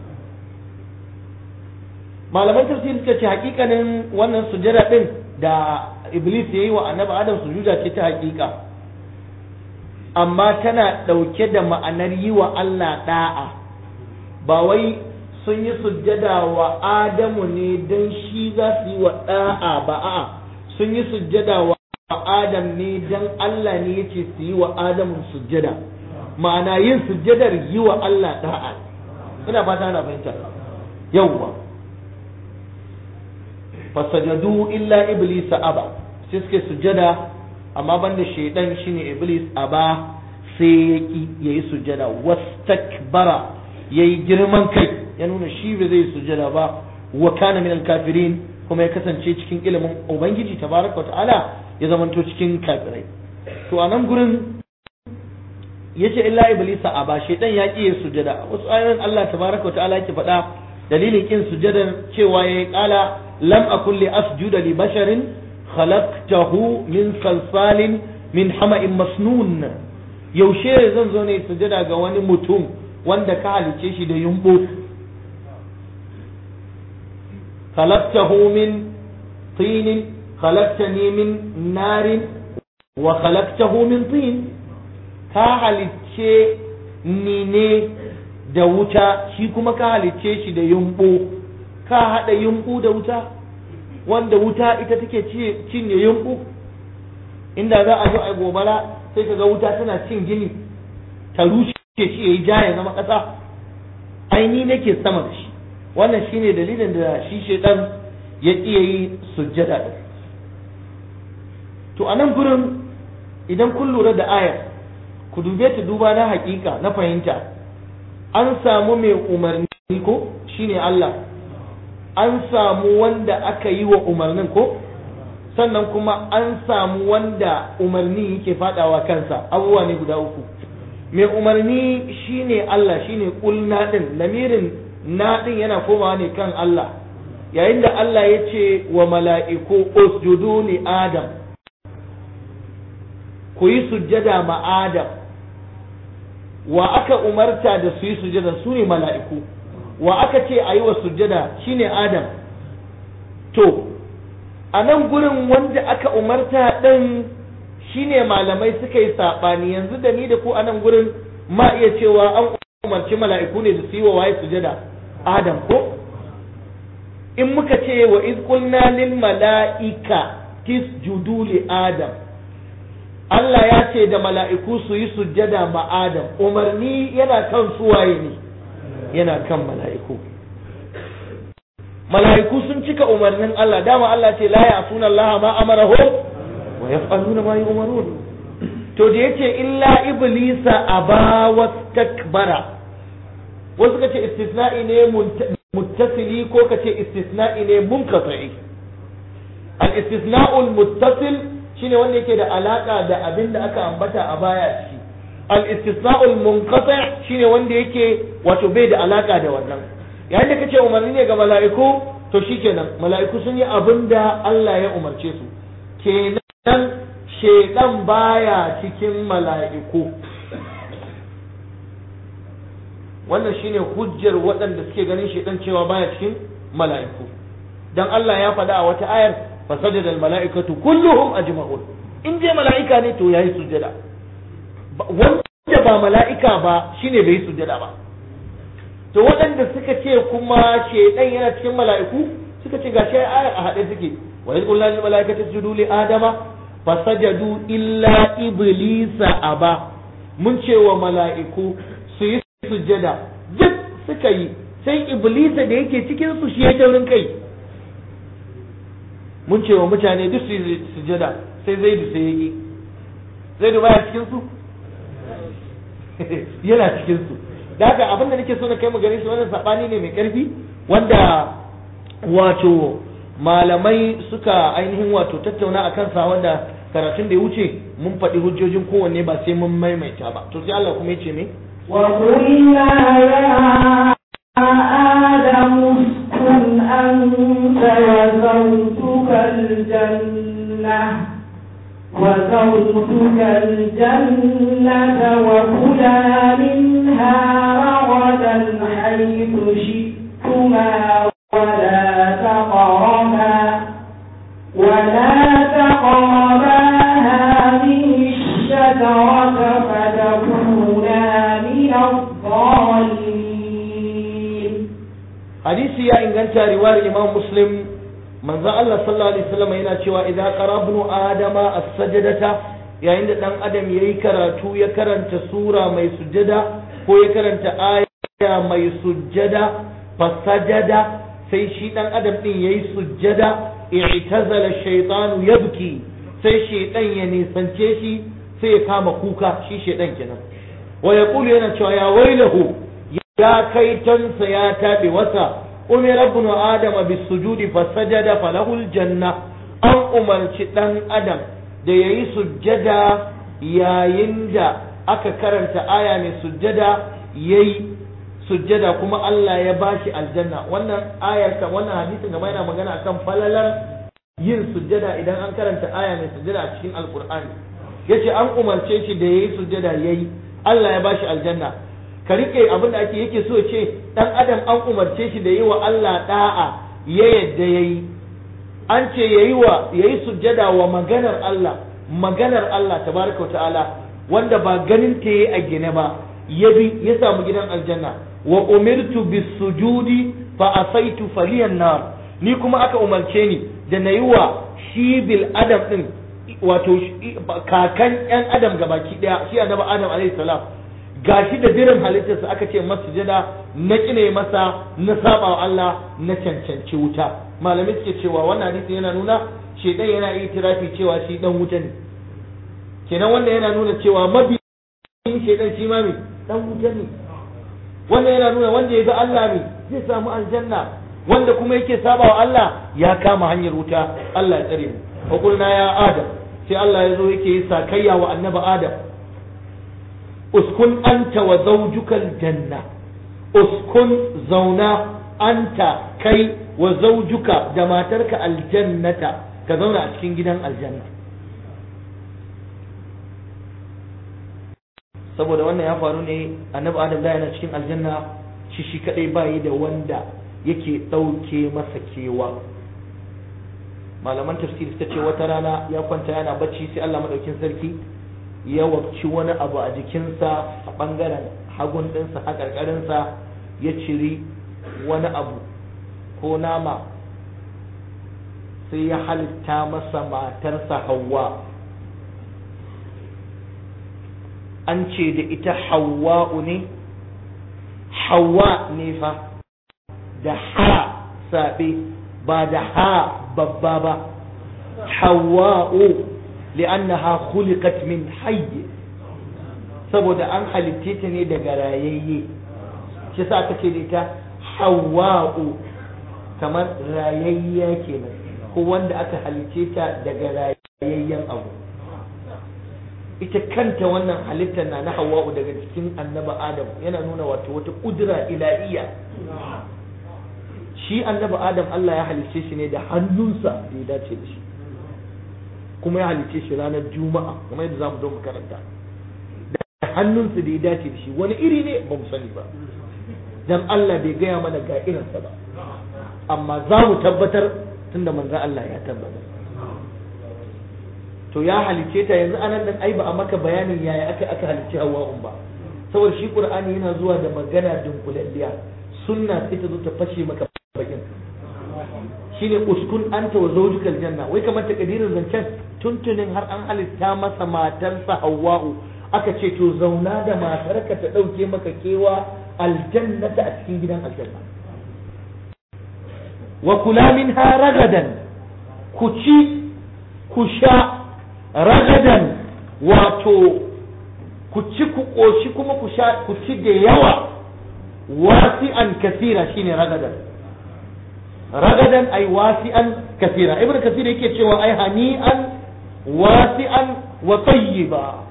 Malaman tafsir suka ce hakikanin wannan sujada din da iblis yayi wa annabi Adam sujuda ce ta hakika, amma tana ɗauke da ma'anar yi wa Allah ɗa'a. Ba wai sun yi sujjada wa Adamu ne don shi za su yi wa ɗa'a ba, a'a sun yi sujjada wa Adam ne don Allah ne ya ce su yi wa Adamu sujjada. Ma'ana yin sujjadar yi wa Allah ɗa'a. Ina fata ana fahimta. Yawwa. Fasajadu illa iblisa aba, sai suke sujjada amma banda shaidan shine iblis aba, sai yaki yayi sujjada, wastakbara yayi girman kai, ya nuna shi ba zai sujjada ba, wa kana min alkafirin, kuma ya kasance cikin ilimin ubangiji tabaraka wa ta'ala ya zamanto cikin kafirai. To a nan gurin yace illa iblisa aba, shaidan ya ki yayi sujjada. Wasu ayoyin Allah tabaraka wa ta'ala yake faɗa dalilin kin sujjadan cewa yayi qala lam akul li asjuda li basharin khalaqtahu min salsalin min hama'in masnun. Yaushe zan zo ne sujada ga wani mutum wanda ka halice shi da yumbo. Khalaqtahu min tinin khalaqtani min narin wa khalaqtahu min tin. Ka halice ni ne da wuta, shi kuma ka halice shi da yumbo. Ka hada yumbu da wuta, wanda wuta ita take cinye yumbu. Inda za a zo a gobara sai kaga wuta tana cin gini ta rushe shi yayi ja ya zama kasa. Aini nake sama da shi. Wannan shine dalilin da shi shedan ya iya yi sujjada din. To anan gurin idan kun lura da ayar ku dube ta duba na hakika na fahimta, an samu mai umarni ko shine Allah, an samu wanda aka yi wa umarnin ko, sannan kuma an samu wanda umarni yake fadawa kansa. Abubuwa ne guda uku. Mai umarni shine Allah, shine kulna din, lamirin na din yana komawa ne kan Allah, yayin da Allah ya ce wa mala'iku usjudu li Adam, ku yi sujjada ma Adam. Wa aka umarta da su yi sujjada su ne mala'iku, wa aka ce a yi wa sujjada shine Adam. To a nan gurin wanda aka umarta ɗin shine malamai suka yi saɓani. Yanzu da ni da ku a nan gurin ma iya cewa an umarci mala'iku ne da su yi wa waye sujjada? Adam ko? In muka ce wa iz qulna lil mala'ika tisjudu li Adam, Allah ya ce da mala'iku su yi sujjada ma Adam, umarni yana kan suwaye ne? Yana kan mala'iku. Mala'iku sun cika umarnin Allah, dama Allah ce la ya'suna Allah ma amarahu wa yaf'aluna ma yu'marun. To da yace illa iblisa aba wastakbara, wasu kace istisna'i ne muttasili ko kace istisna'i ne munqati. Al-istisna'ul muttasil shine wanda yake da alaka da abin da aka ambata a baya ciki. Al-istisna'ul munqati shine wanda yake wato bai da alaka da wannan. Yayin da kace umarni ne ga mala'iku, to shikenan mala'iku sun yi abin da Allah ya umarce su. Kenan shedan baya cikin mala'iku. Wannan shine hujjar waɗanda suke ganin shedan cewa baya cikin mala'iku. Dan Allah ya faɗa a wata ayar fasajada al-mala'ikatu kulluhum ajma'un. In je mala'ika ne to yayi sujjada. Wanda ba mala'ika ba shine bai yi sujjada ba. To waɗanda suka ce kuma shedan yana cikin mala'iku suka ce gashi ayar a haɗe suke. Wa iz qulna lil mala'ikati isjudu li adama fasajadu illa iblisa aba. Mun ce wa mala'iku su yi sujjada, duk suka yi, sai iblisa da yake cikin su shi ya taurin kai. Mun ce wa mutane duk su yi sujjada, sai Zaidu sai yaki. Zaidu baya cikin su? Yana cikin su. Da haka abin da nake so na kai mu gare shi wannan sabani ne mai karfi wanda wato malamai suka ainihin wato tattauna akan sa, wanda karatun da ya wuce mun faɗi hujjojin kowanne ba sai mun maimaita ba. To sai Allah kuma ya ce me? وقلنا يا آدم اسكن أنت وزوجك الجنة وزوجك الجنة وكلا منها رغدا حيث شئتما ولا تقربا ولا تقربا هذه الشجرة فتكونا من الظالمين. حديث يا إن كانت رواية الإمام مسلم من ذا الله صلى الله عليه وسلم هنا شوى إذا قرأ ابن آدم السجدة يا إن دان آدم يكرتو يكرنت سورة ما يسجد هو يكرنت آية ما يسجد فسجد sai shi dan adam din yayi sujjada i'tazala ash-shaytanu yabki, sai shaytan ya nisance shi sai ya kama kuka, shi shaytan kenan. Wa yaqulu yana cewa ya wailahu, ya kai tansa ya tabe wasa, umira ibn adam bis-sujudi fasajada falahu al-janna. An umarci dan adam da yayi sujjada yayin da aka karanta aya mai sujjada yayi sujjada kuma Allah ya bashi aljanna. Wannan ayar kan wannan hadisin gaba yana magana akan falalar yin sujjada idan an karanta aya mai sujjada a cikin alqur'ani. Yace an umarce shi da yayi sujjada yayi, Allah ya bashi aljanna. Ka rike abin da ake yake so ce dan adam an umarce shi da yi wa Allah da'a ya yadda yayi. An ce yayi wa yayi sujjada wa maganar Allah, maganar Allah tabaraka ta'ala wanda ba ganin ta yayi a gine ba, ya bi ya samu gidan aljanna. Wa umirtu bis-sujudi fa asaitu faliyan nar, ni kuma aka umarce ni da nayi wa shi bil adam din wato kakan yan adam gabaki daya, shi annabi Adam alaihi salam, gashi da dirin halittarsa aka ce masa sujada, na kine masa, na saba wa Allah, na cancanci wuta. Malamai suke cewa wannan hadisi yana nuna shedan yana itirafi cewa shi dan wuta ne, kenan wannan yana nuna cewa mabiyin shedan shi ma me dan wuta ne. wannan yana nuna wanda ya ga Allah ne zai samu aljanna, wanda kuma yake saba wa Allah ya kama hanyar wuta. Allah ya tsare mu. wa qulna ya adam, sai Allah ya zo yake sakayya wa annabi Adam, uskun anta wa zawjukal janna, uskun zauna anta kai wa zawjuka da matarka aljannata, ka zauna a cikin gidan aljanna. saboda wannan ya faru ne annabi Adam da yana cikin aljanna shi shi kadai bayi da wanda yake dauke masa kewa. malaman tafsiri suka ce wata rana ya kwanta yana bacci sai Allah madaukin sarki ya wabci wani abu a jikinsa a bangaren hagun dinsa a karkarinsa, ya ciri wani abu ko nama sai ya halitta masa matarsa Hawwa. an ce da ita Hawwa'u ne, Hawwa ne fa da ha sabe ba da ha babba ba. Hawwa'u li'annaha khuliqat min hayy, saboda an halitte ta ne daga rayayye, shi sa aka ce da ita Hawwa'u, kamar rayayya kenan, ko wanda aka halitte ta daga rayayyen abu. ita kanta wannan halittar na na Hawwa'u daga cikin annabi Adam yana nuna wato wata kudura ilahiyya. shi annabi Adam Allah ya halicce shi ne da hannunsa da ya dace da shi, kuma ya halicce shi ranar Juma'a kamar yadda zamu zo mu karanta. da hannunsa da ya dace da shi wani iri ne ba mu sani ba, dan Allah bai gaya mana ga irinsa ba, amma za mu tabbatar tunda manzo Allah ya tabbatar. to ya halice ta yanzu anan nan ai ba a maka bayanin yaya aka aka halice Hawwa'un ba, saboda shi Qur'ani yana zuwa da magana dunkulalliya, sunna sai ta zo ta fashe maka bakin. shine uskun anta wa zawjukal janna, wai kamar takdirin zancen tuntunin har an halitta masa matarsa Hawwa'u, aka ce to zauna da matarka ta dauke maka kewa aljannata a cikin gidan aljanna. wa kula minha ragadan, ku ci ku sha ragadan, wato ku ci ku ƙoshi kuma ku sha ku ci da yawa, wasi'an kasira shine ragadan. ragadan ay wasi'an kasira. ibnu kasir yake cewa ai hani'an wasi'an wa tayyiba,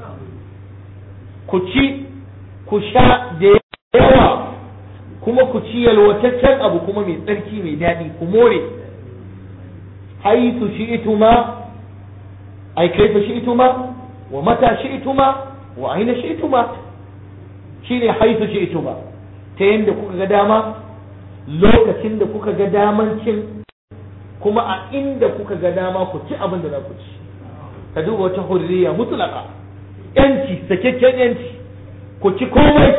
ku ci ku sha da yawa kuma ku ci yalwataccen abu kuma mai tsarki mai daɗi, ku more. haythu shi'tuma ai kaifa shi'tuma wa mata shi'tuma wa aina shi'tuma, shine haythu shi'tuma, ta yanda kuka ga dama, lokacin da kuka ga daman cin, kuma a inda kuka ga dama ku ci abin da za ku ci. ka duba wata hurriya mutlaka, yanci, sakakken yanci, ku ci komai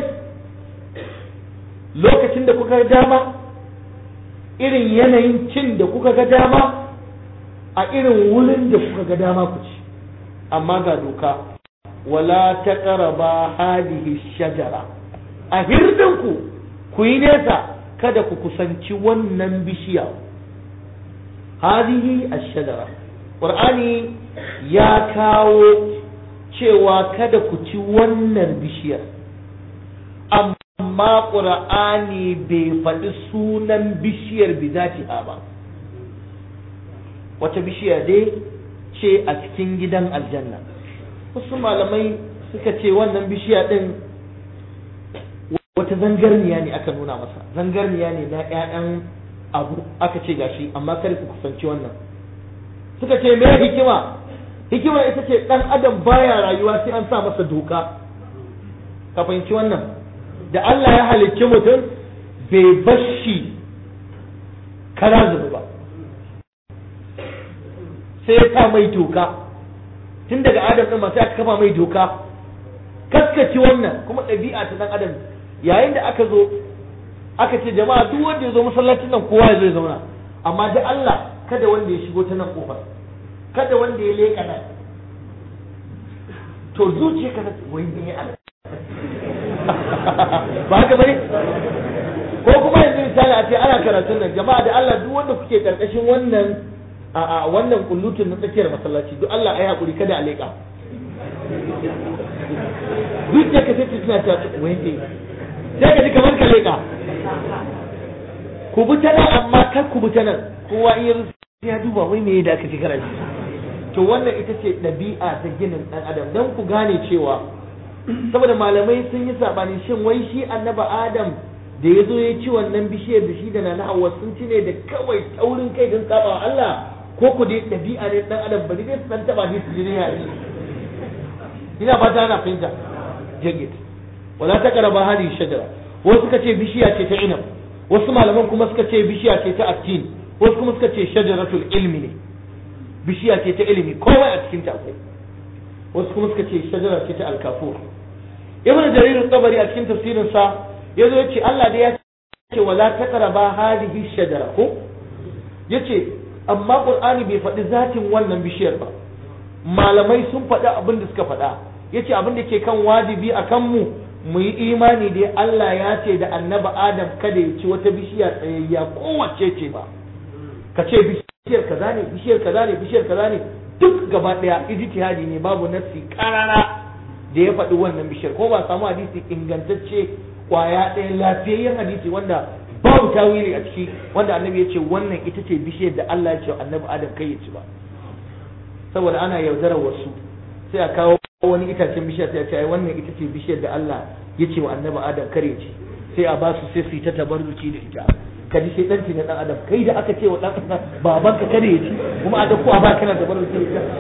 lokacin da kuka ga dama, irin yanayin cin da kuka ga dama, a irin wurin da kuka ga dama ku ci. amma ga doka, wala taqraba hadhihi shajara, a hirdinku ku yi nesa, kada ku kusanci wannan bishiya. hadhihi ash-shajara, Qur'ani ya kawo cewa kada ku ci wannan bishiyar, amma Qur'ani bai faɗi sunan bishiyar bi zatiha ba. wata bishiya dai ce a cikin gidan aljanna. wasu malamai suka ce wannan bishiya din wata zangarniya ne aka nuna masa, zangarniya ne na ƴaƴan abu, aka ce gashi amma kar ku kusanci wannan. suka ce me hikima? hikima ita ce dan adam baya rayuwa sai an sa masa doka. ka fahimci wannan? da Allah ya halicci mutum bai bashi kara zuba ba, sai ya sa mai doka. tun daga adam ɗin ma sai aka kafa mai doka, kaskaci wannan. kuma ɗabi'a ta ɗan adam, yayin da aka zo aka ce jama'a duk wanda ya zo masallacin nan kowa ya zo ya zauna, amma da Allah kada wanda ya shigo ta nan kofar, kada wanda ya leƙa nan. to zuciya ka wai ne ya ba haka bane? ko kuma yanzu misali a ce ana karatun nan, jama'a da Allah duk wanda kuke karkashin wannan a a wannan kullutun na tsakiyar masallaci, duk Allah ayi hakuri kada a leƙa. zuciya ka sai tana ta wai ne sai ka ji kamar ka leka ku bi ta nan amma kar ku bi ta nan kowa in yanzu ya duba wai me da aka ci karaji to wannan ita ce ɗabi'a ta ginin ɗan adam don ku gane cewa saboda malamai sun yi sabani shin wai shi annaba adam da ya zo ya ci wannan bishiyar da shi da na Hawwa sun ci ne da kawai taurin kai don saba wa Allah ko ku dai ɗabi'a ne ɗan adam bari dai su san taba ne su ji ne ya ina fata ana fahimta jagit wala taqrabu hadhihi shajara wasu suka ce bishiya ce ta inab wasu malaman kuma suka ce bishiya ce ta attin wasu kuma suka ce shajaratul ilmi ne bishiya ce ta ilimi komai a cikin ta akwai wasu kuma suka ce shajara ce ta alkafur ibn jarir al-tabari a cikin tafsirin sa yazo yace Allah da ya ce wala taqraba hadhihi shajara ko yace amma qur'ani bai faɗi zatin wannan bishiyar ba malamai sun faɗi abin da suka faɗa yace abin da ke kan wajibi akan mu mu yi imani da Allah ya ce da annabi Adam kada ya ci wata bishiya tsayayya kowace ce ba ka ce bishiyar kaza ne bishiyar kaza ne bishiyar kaza ne duk gaba daya ijtihadi ne babu nassi karara da ya faɗi wannan bishiyar ko ba samu hadisi ingantacce kwaya ɗaya lafiyayyen hadisi wanda babu tawili a ciki wanda annabi ya ce wannan ita ce bishiyar da Allah ya ce annabi Adam kai ya ci ba saboda ana yaudarar wasu sai a kawo wani itacen bishiyar sai a ce ai wannan ita ce bishiyar da Allah ya ce wa annabi Adam kare ci sai a ba su sai su yi ta tabarruki da ita ka ji shedanci na dan adam kai da aka ce wa dan baban ka kare ci kuma a dauko a ba kana tabarruki da ita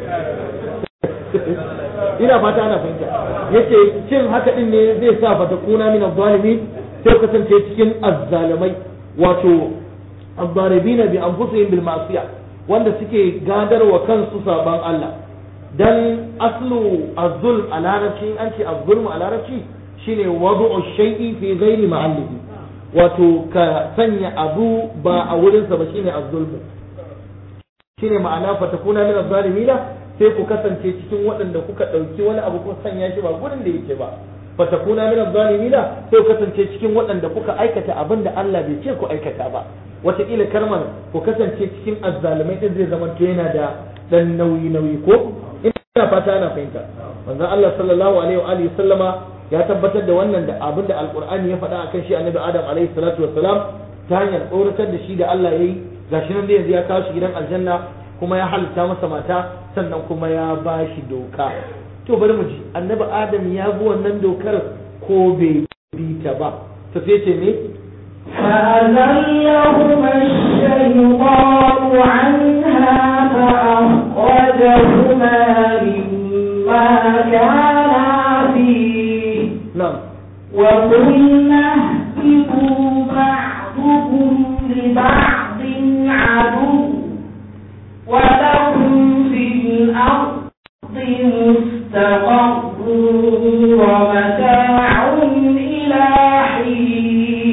ina fata ana fahimta yace cin haka din ne zai sa fata kuna min adh-dhalimin sai kasance cikin azzalimai wato adh-dharibina bi anfusihim bil ma'siyah wanda suke gadarwa kansu saban Allah dan aslu az-zulm a larabci an ce az-zulm a larabci shine wadu'u shay'i fi ghairi mahallihi wato ka sanya abu ba a wurin sa ba shine az-zulm shine ma'ana fatakuna min az-zalimina sai ku kasance cikin waɗanda kuka ɗauki wani abu kuka sanya shi ba gurin da yake ba fatakuna min az-zalimina sai ku kasance cikin waɗanda kuka aikata abin da Allah bai ce ku aikata ba wataƙila karmar ku kasance cikin azzalimai din zai zama to yana da dan nauyi nauyi ko ina fata ana fahimta manzon Allah sallallahu alaihi wa alihi sallama ya tabbatar da wannan da abin da alqur'ani ya faɗa akan shi annabi Adam alaihi salatu wassalam ta hanyar tsoratar da shi da Allah yayi gashi nan da yanzu ya kawo shi gidan aljanna kuma ya halitta masa mata sannan kuma ya ba shi doka to bari mu ji annabi Adam ya bi wannan dokar ko bai bi ta ba to sai ce ne فأزلهما الشيطان عنها فأخرجهما مما كانا فيه نعم وقلنا اهبطوا بعضكم لبعض عدو ولكم في الأرض مستقر ومتاع إلى حين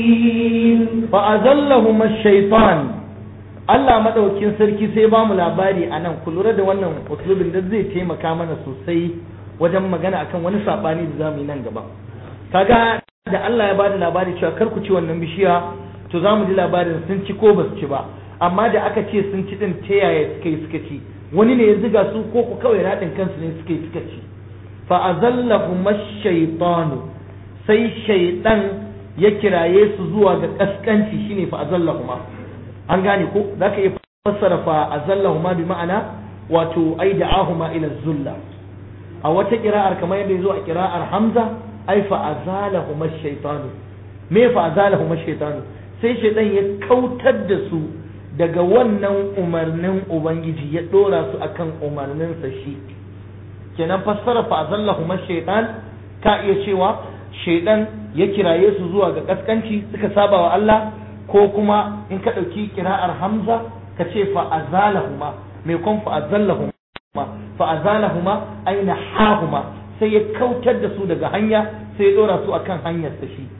فأزلهما الشيطان Allah madaukin sarki sai ba mu labari anan ku lura da wannan uslubin da zai taimaka mana sosai wajen magana akan wani sabani da zamu yi nan gaba kaga da Allah ya bada labari cewa kar ku ci wannan bishiya to zamu ji labarin sun ci ko ba su ci ba amma da aka ce sun ci din ta yaya suka yi suka ci wani ne ya ziga su ko ku kawai radin kansu ne suka yi suka ci fa azallahum ash-shaytanu sai shaytan ya kiraye su zuwa ga kaskanci shine fa azallahuma an gane ko zaka iya fassara fa azallahuma bi ma'ana wato ai da'ahuma ila zulla a wata qira'ar kamar yadda yazo a qira'ar Hamza ai fa azalahuma ash-shaytanu me fa azalahuma ash-shaytanu sai shaytan ya kautar da su daga wannan umarnin ubangiji ya dora su akan umarninsa shi kenan fassara fa azallahuma ash-shaytan ka iya cewa shaytan ya kiraye su zuwa ga kaskanci suka saba wa Allah ko kuma in ka dauki kira'ar Hamza ka ce fa azalahuma me kon fa azallahuma fa azalahuma aina hahuma sai ya kautar da su daga hanya sai ya dora su akan hanyar sa shi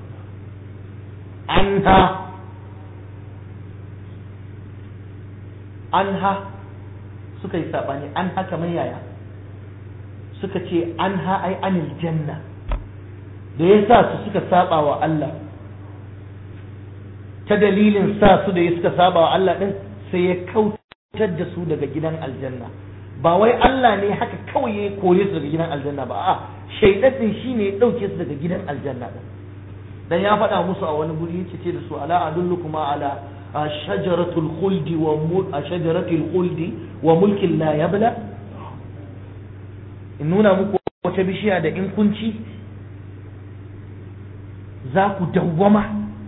anha anha suka yi sabani anha kamar yaya suka ce anha ai anil janna da ya sa su suka saba wa Allah ta dalilin sa su da ya suka saba wa Allah din sai ya kautar da su daga gidan aljanna ba wai Allah ne haka kawai ya kore su daga gidan aljanna ba a'a shaytan din shine ya dauke su daga gidan aljanna din dan ya faɗa musu a wani guri yace ce da su ala adullukuma ala shajaratul khuldi wa shajaratul khuldi wa mulkin la yabla in nuna muku wata bishiya da in kun ci za ku dawwama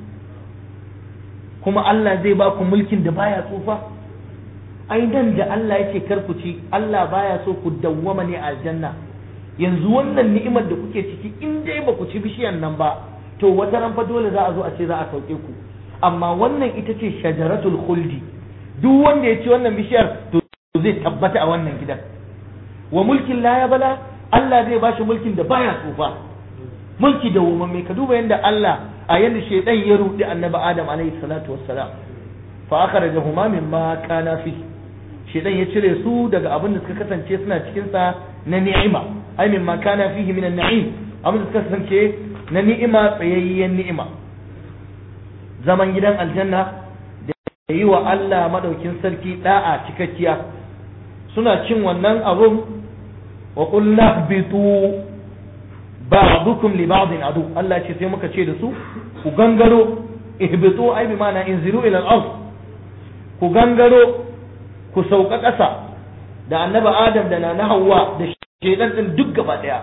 kuma Allah zai ba ku mulkin da baya tsufa ai dan da Allah yake kar ku ci Allah baya so ku dawwama ne a aljanna yanzu wannan ni'imar da kuke ciki in dai ba ku ci bishiyan nan ba to wata ran fa dole za a zo a ce za a sauke ku amma wannan ita ce shajaratul khuldi duk wanda ya ci wannan bishiyar to zai tabbata a wannan gidan wa mulkin la yabla Allah zai bashi mulkin da baya tsufa mulki da woman mai ka duba yanda Allah a yanda shedan ya rudi annabi Adam alaihi salatu wassalam fa akhrajahuma mimma kana fi shedan ya cire su daga abin da suka kasance suna cikin sa na ni'ima ai mimma kana fihi min an-na'im abin da suka kasance na ni'ima tsayayyen ni'ima zaman gidan aljanna da yi wa Allah madaukin sarki da'a cikakkiya suna cin wannan abun wa qul nahbitu ba'dukum li ba'din adu Allah ce sai muka ce da su ku gangaro ihbitu ai bi ma'ana inzilu ila al-ard ku gangaro ku sauka ƙasa da annabi Adam da na Hawwa da shedan din duk gaba daya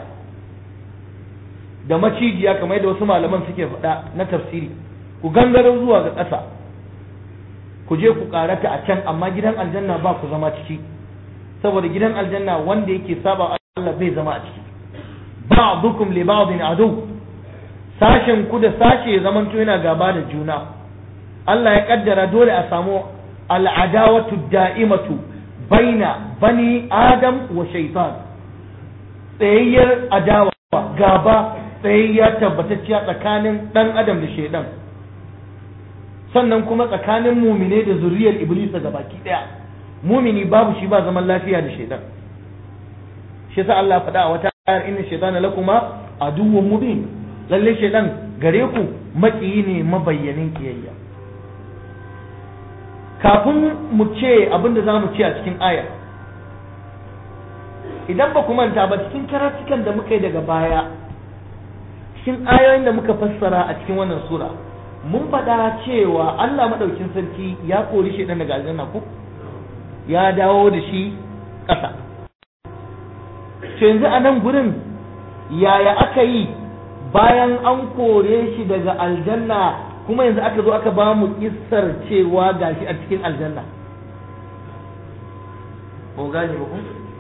da macijiya kamar yadda wasu malaman suke faɗa na tafsiri ku gangaro zuwa ga ƙasa ku je ku karata a can amma gidan aljanna ba ku zama ciki saboda gidan aljanna wanda yake saba Allah bai zama a ciki ba'dukum li ba'din adu sashen ku da sashe zamanto yana gaba da juna Allah ya kaddara dole a samu al'adawatu da'imatu baina bani adam wa shaytan tsayayyar adawa gaba tsayayya tabbatacciya tsakanin dan adam da shaytan sannan kuma tsakanin mumine da zuriyar iblis ga baki daya mumini babu shi ba zaman lafiya da shaytan shi yasa Allah faɗa a wata ayar inna shaytana lakuma aduwwun mubin lalle shaytan gare ku makiyi ne mabayyanin kiyayya kafin mu ce abinda za mu ce a cikin aya idan ba ku manta ba cikin karatukan da muka yi daga baya cikin ayoyin da muka fassara a cikin wannan sura mun faɗa cewa Allah maɗaukin sarki ya kori shaidan daga aljanna ko ya dawo da shi ƙasa to yanzu a nan gurin yaya aka yi bayan an kore shi daga aljanna kuma yanzu aka zo aka ba mu kissar cewa gashi a cikin aljanna ko gane ba ku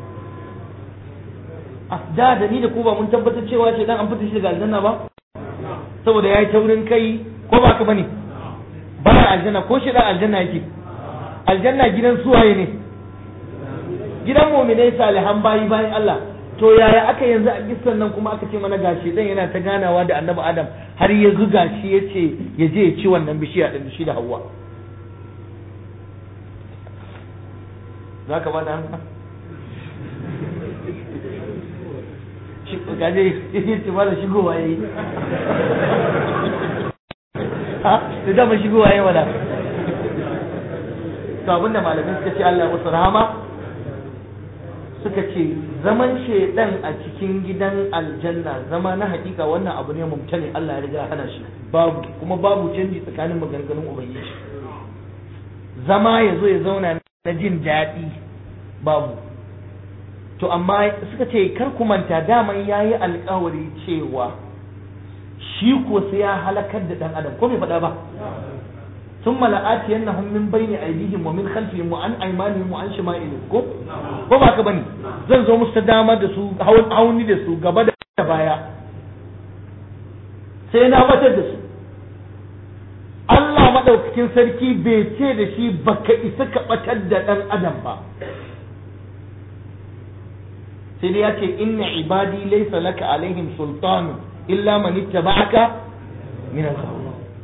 da da ni da ku ba mun tabbatar cewa ce dan an fita shi daga aljanna ba saboda yayi taurin kai ko ba ka bane ba aljanna ko shi dan aljanna yake aljanna gidan suwaye ne gidan mu'minai salihan bayi bayan Allah to yaya aka yanzu a kissan nan kuma aka ce mana gashi dan yana ta ganawa da annabi Adam har ya zuga shi yace ya je ya ci wannan bishiya din shi da Hawwa zaka ba da hanka shi gaje yace mala shigowa yayi ha da dama shigowa yayi wala to abinda malamin suka ce Allah ya musu rahama suka ce zaman shedan a cikin gidan aljanna zama na hakika wannan abu ne mumtani Allah ya riga hana shi babu kuma babu canji tsakanin maganganun ubangiji zama ya zo ya zauna na jin daɗi babu to amma suka ce kar ku manta daman yayi alƙawari cewa shi ko sai ya halakar da dan adam ko bai faɗa ba ثم لآتينهم من بين أيديهم ومن خلفهم وعن أيمانهم وعن شمائلهم ko ko ba ka bane zan zo musu dama da su hauni da su gaba da baya sai na batar da su Allah madaukakin sarki bai ce da shi baka isa ka batar da dan adam ba sai dai yace inna ibadi laysa laka alaihim sultan illa man ittaba'aka min al-ghawin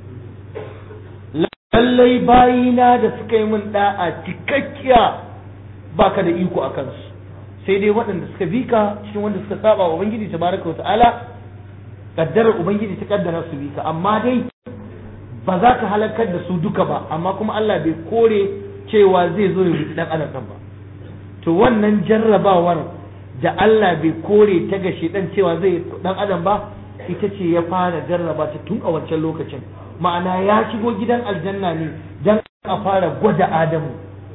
lallai bayina da suka yi min da'a cikakkiya baka da iko a kansu sai dai waɗanda suka bi ka cikin wanda suka saba wa ubangiji tabaraka wa ta'ala kaddarar ubangiji ta kaddara su bi ka amma dai ba za ka halakar da su duka ba amma kuma Allah bai kore cewa zai zo ya bi dan adam ba to to wannan jarrabawar da Allah bai kore ta ga shedan cewa zai dan adam ba, ita ce ya fara jarraba ta tun a wancan lokacin. Ma'ana ya shigo gidan aljanna ne dan a fara gwada Adamu,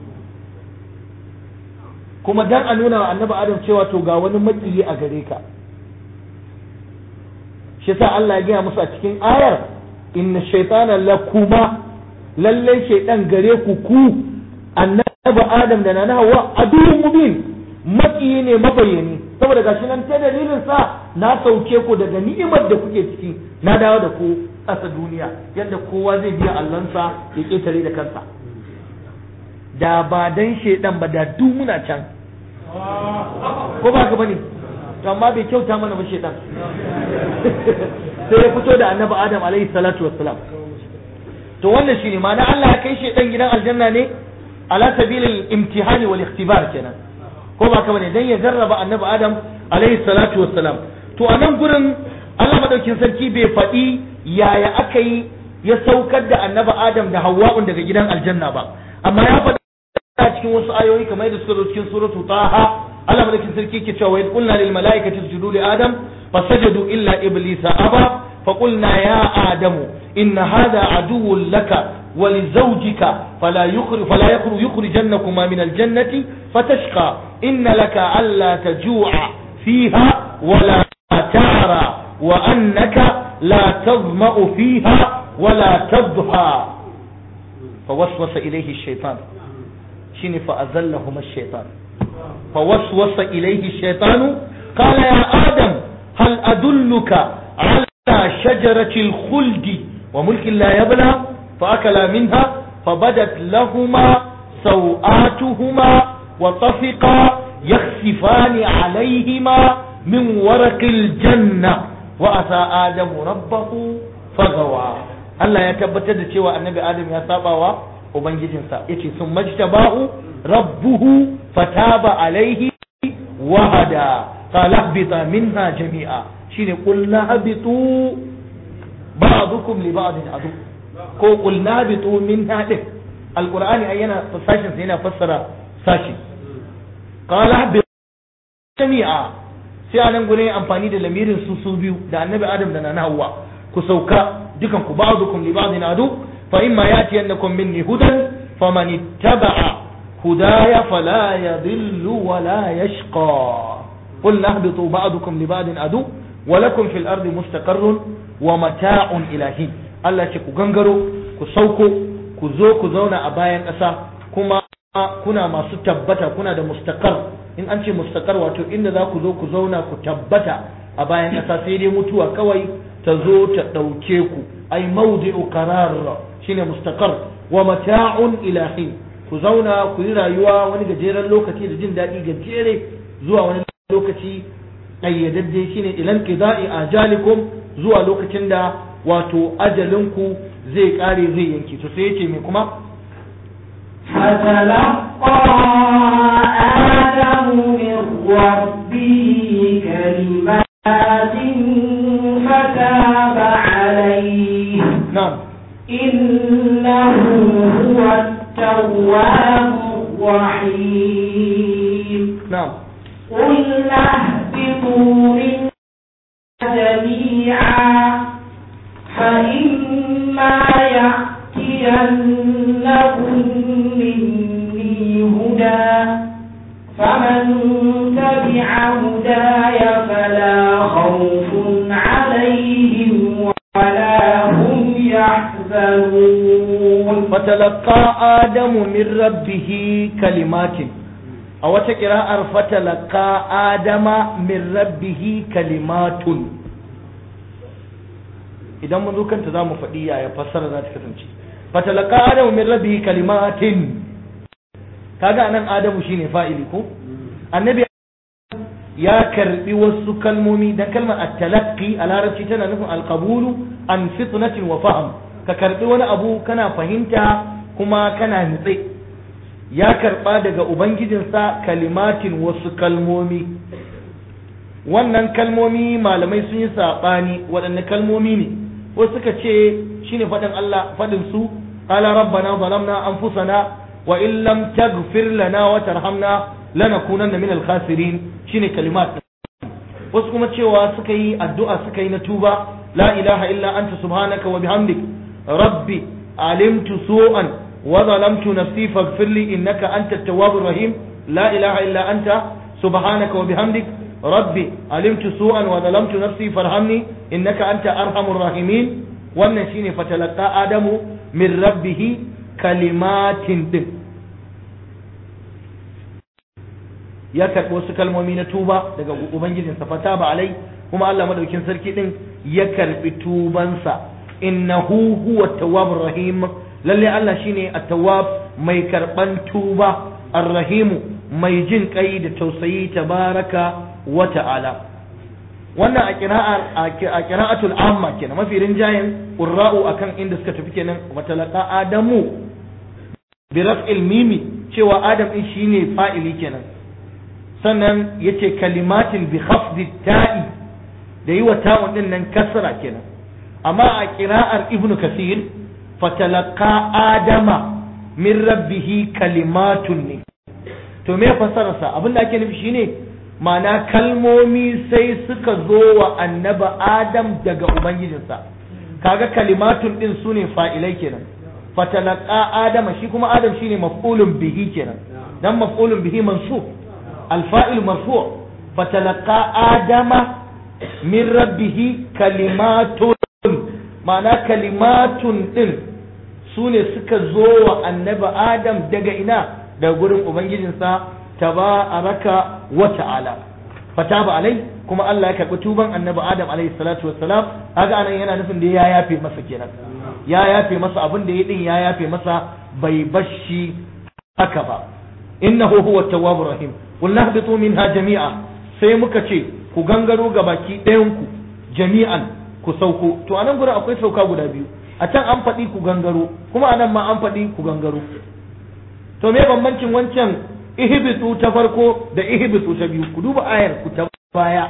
kuma dan a nuna wa annabi Adam cewa to ga wani makiyi a gare ka. shi sa Allah ya gaya musu a cikin ayar inna shaytana lakuma, lallai shaytan gare ku ku annabi Adam da nana Hawwa aduwwun mubin, makiyi ne mabayyani. Saboda gashi nan ta dalilin sa na sauke ku daga ni'imar da kuke ciki, na dawo da ku ƙasa duniya yadda kowa zai biya Allahnsa ya ketare da kansa. Da ba dan shaytan ba da duk muna can, ko ba ka bane? To amma bai kyauta mana ba shaytan, sai ya fito da annabi Adam alaihi salatu wassalam. To wannan shine ma'ana Allah ya kai shaytan gidan aljanna ne ala sabilil imtihani wal ikhtibar kenan, ko ba ka bane, dan ya jarraba annabi Adam alaihi salatu wassalam. To a nan gurin Allah madaukin sarki bai faɗi yaya aka yi ya saukar da annabi Adam da Hawwa'un daga gidan aljanna ba, amma ya faɗi a cikin wasu ayoyi kamar yadda suka zo cikin suratu Taha. Allah madaukin sarki ke cewa wa qulna lil malaikati isjudu li adam fasajadu illa iblisa aba فقلنا يا آدم إن هذا عدو لك ولزوجك فلا يخرج فلا يخرج يخرجنكما من الجنة فتشقى إن لك ألا تجوع فيها ولا تعرى وأنك لا تظمأ فيها ولا تضحى فوسوس إليه الشيطان شين فأزلهما الشيطان فوسوس إليه الشيطان قال يا آدم هل أدلك على شجرة الخلد وملك لا يبلى فأكلا منها فبدت لهما سوآتهما وطفقا يخسفان عليهما من ورق الجنة وأتى آدم ربه فغوى. الله يتبتد cewa annabi Adam ya sabawa ubangijinsa, yace sun majtabahu rabbuhu fataba alaihi wahada qala bita minha jami'a, shine qulna habitu ba'dukum li ba'din adu, ko qulna habitu minha din alqur'ani ayyana sashin sai yana fassara sashi. qala habitu jami'a, sai anan gure amfani da lamirin su su biyu da annabi Adam da nana Hawwa, ku sauka dukan ku ba'dukum li ba'din adu fa imma yatiyannakum minni hudan faman ittaba'a hudaya fala yadhillu wa la yashqa. قلنا اهبطوا بعضكم لبعض عدو ولكم في الارض مستقر ومتاع الى حين. Allah ce ku gangaro ku sauko ku zo ku zauna a bayan ƙasa, kuma kuna masu tabbata, kuna da mustaqar. In an ce mustaqar wato inda za ku zo ku zauna ku tabbata a bayan ƙasa, sai dai mutuwa kawai ta zo ta ɗauke ku, ai mawdi'u qarar shine mustaqar. Wa mata'un ila hin, ku zauna ku yi rayuwa wani gajeren lokaci da jin daɗi gajere zuwa wani lokaci ƙayyadadde shine ilan qida'i ajalikum, zuwa lokacin da wato ajalinku zai kare zai yanki. To sai yace me kuma fatalaqa adamu min rabbihi kalimatin fataba alayhi na'am innahu huwa at-tawwabur rahim. na'am قلنا اهبطوا منها جميعا فإما يأتينكم مني هدى فمن تبع هداي فلا خوف عليهم ولا هم يحزنون. فتلقى آدم من ربه كلمات، a wata kira'ar fatalaka adama min rabbihi kalimatun. Idan mun zo kanta za mu faɗi yaya fassara za ta kasance. Fatalaka adamu min rabbihi kalimatin, kaga anan adamu shine fa'ili ko? Annabi ya karbi wasu kalmomi, dan kalmar at-talaqqi a larabci tana nufin al-qabulu an fitnatin wa fahm, ka karbi wani abu kana fahimta kuma kana nutse. Ya karɓa daga Ubangijinsa kalimatin wasu kalmomi. Wannan kalmomi malamai sun yi saɓani waɗanne kalmomi ne, wasu suka ce shi ne faɗin Allah faɗin su qala rabbana zalamna anfusana wa in lam taghfir lana wa tarhamna lanakunanna minal khasirin shine kalimat. Wasu kuma cewa suka yi addu'a suka yi na tuba la ilaha illa anta subhanaka wa bihamdik rabbi alimtu su'an wa zalamtu nafsi faghfir li innaka antat tawwabur rahim la ilaha illa anta subhanaka wa bihamdik rabbi alimtu su'an wa zalamtu nafsi farhamni innaka anta arhamur rahimin. wannan shine fatalaqa adamu min rabbih kalimatin din, ya karɓi wasu kalmomi na tuba daga ubangijinsa fata ba alai, kuma Allah madaukin sarki din ya karɓi tubansa. innahu huwa tawwabur rahim, lalle Allah shine at-tawwab mai karban tuba, ar-rahim mai jin kai da tausayi tabaraka wa ta'ala. wannan a qira'ar a qira'atul amma kenan, mafi rinjayen qurra'u akan inda suka tafi kenan watalaqa adamu bi raf'il mimi, cewa adam din shine fa'ili kenan. sannan yace kalimatin bi khafdi ta'i, da yi wa ta'un din nan kasra kenan. amma a qira'ar ibnu kasir fatalaqa adama min rabbih kalimatun ne. to me fasararsa? abinda ake nufi shine ma'ana kalmomi sai suka zo wa annaba adam daga ubangijinsa. kaga kalimatun din sune fa'ilai kenan, fatalaqa adama shi kuma adam shine maf'ulun bihi kenan, dan maf'ulun bihi mansub, الفائل مرفوع. فتلقى آدم من ربه كلمات، معنى كلمات دين سوني سكا زوا النبي آدم دقا daga gurin ubangijinsa tabaraka wa ta'ala. fataba alai, kuma Allah ya karɓi tuban annabi Adam alaihi salatu wassalam. kaga anan yana nufin da ya yafe masa kenan, ya yafe masa abin da ya din ya yafe masa, bai bashi haka ba. innahu huwa at-tawwabur rahim. qul nahbitu minha jami'a, sai muka ce ku gangaro ga baki ɗayan ku jami'an ku sauko. to anan gurin akwai sauka guda biyu, a can an faɗi ku gangaro, kuma anan ma an faɗi ku gangaro. to me bambancin wancan ihbitu ta farko da ihbitu ta biyu? ku duba ayar ku ta baya,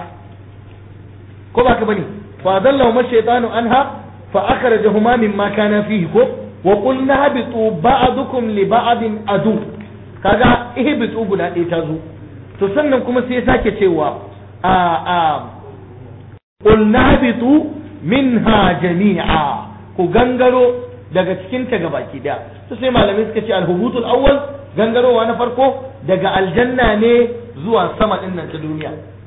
ko ba ka bane? fa dallahu mashaytanu anha fa akhrajahuma mimma kana fihi, ko wa qulna habitu ba'dukum li ba'din adu. kaga ihbitu guda ɗaya ta zo. to sannan kuma sai ya sake cewa a a qulna habitu minha jami'a, ku gangaro daga cikin ta gabaki daya. to sai malamai suka ce al-hubutul awwal, gangarowa na farko daga aljanna ne zuwa sama din nan ta duniya.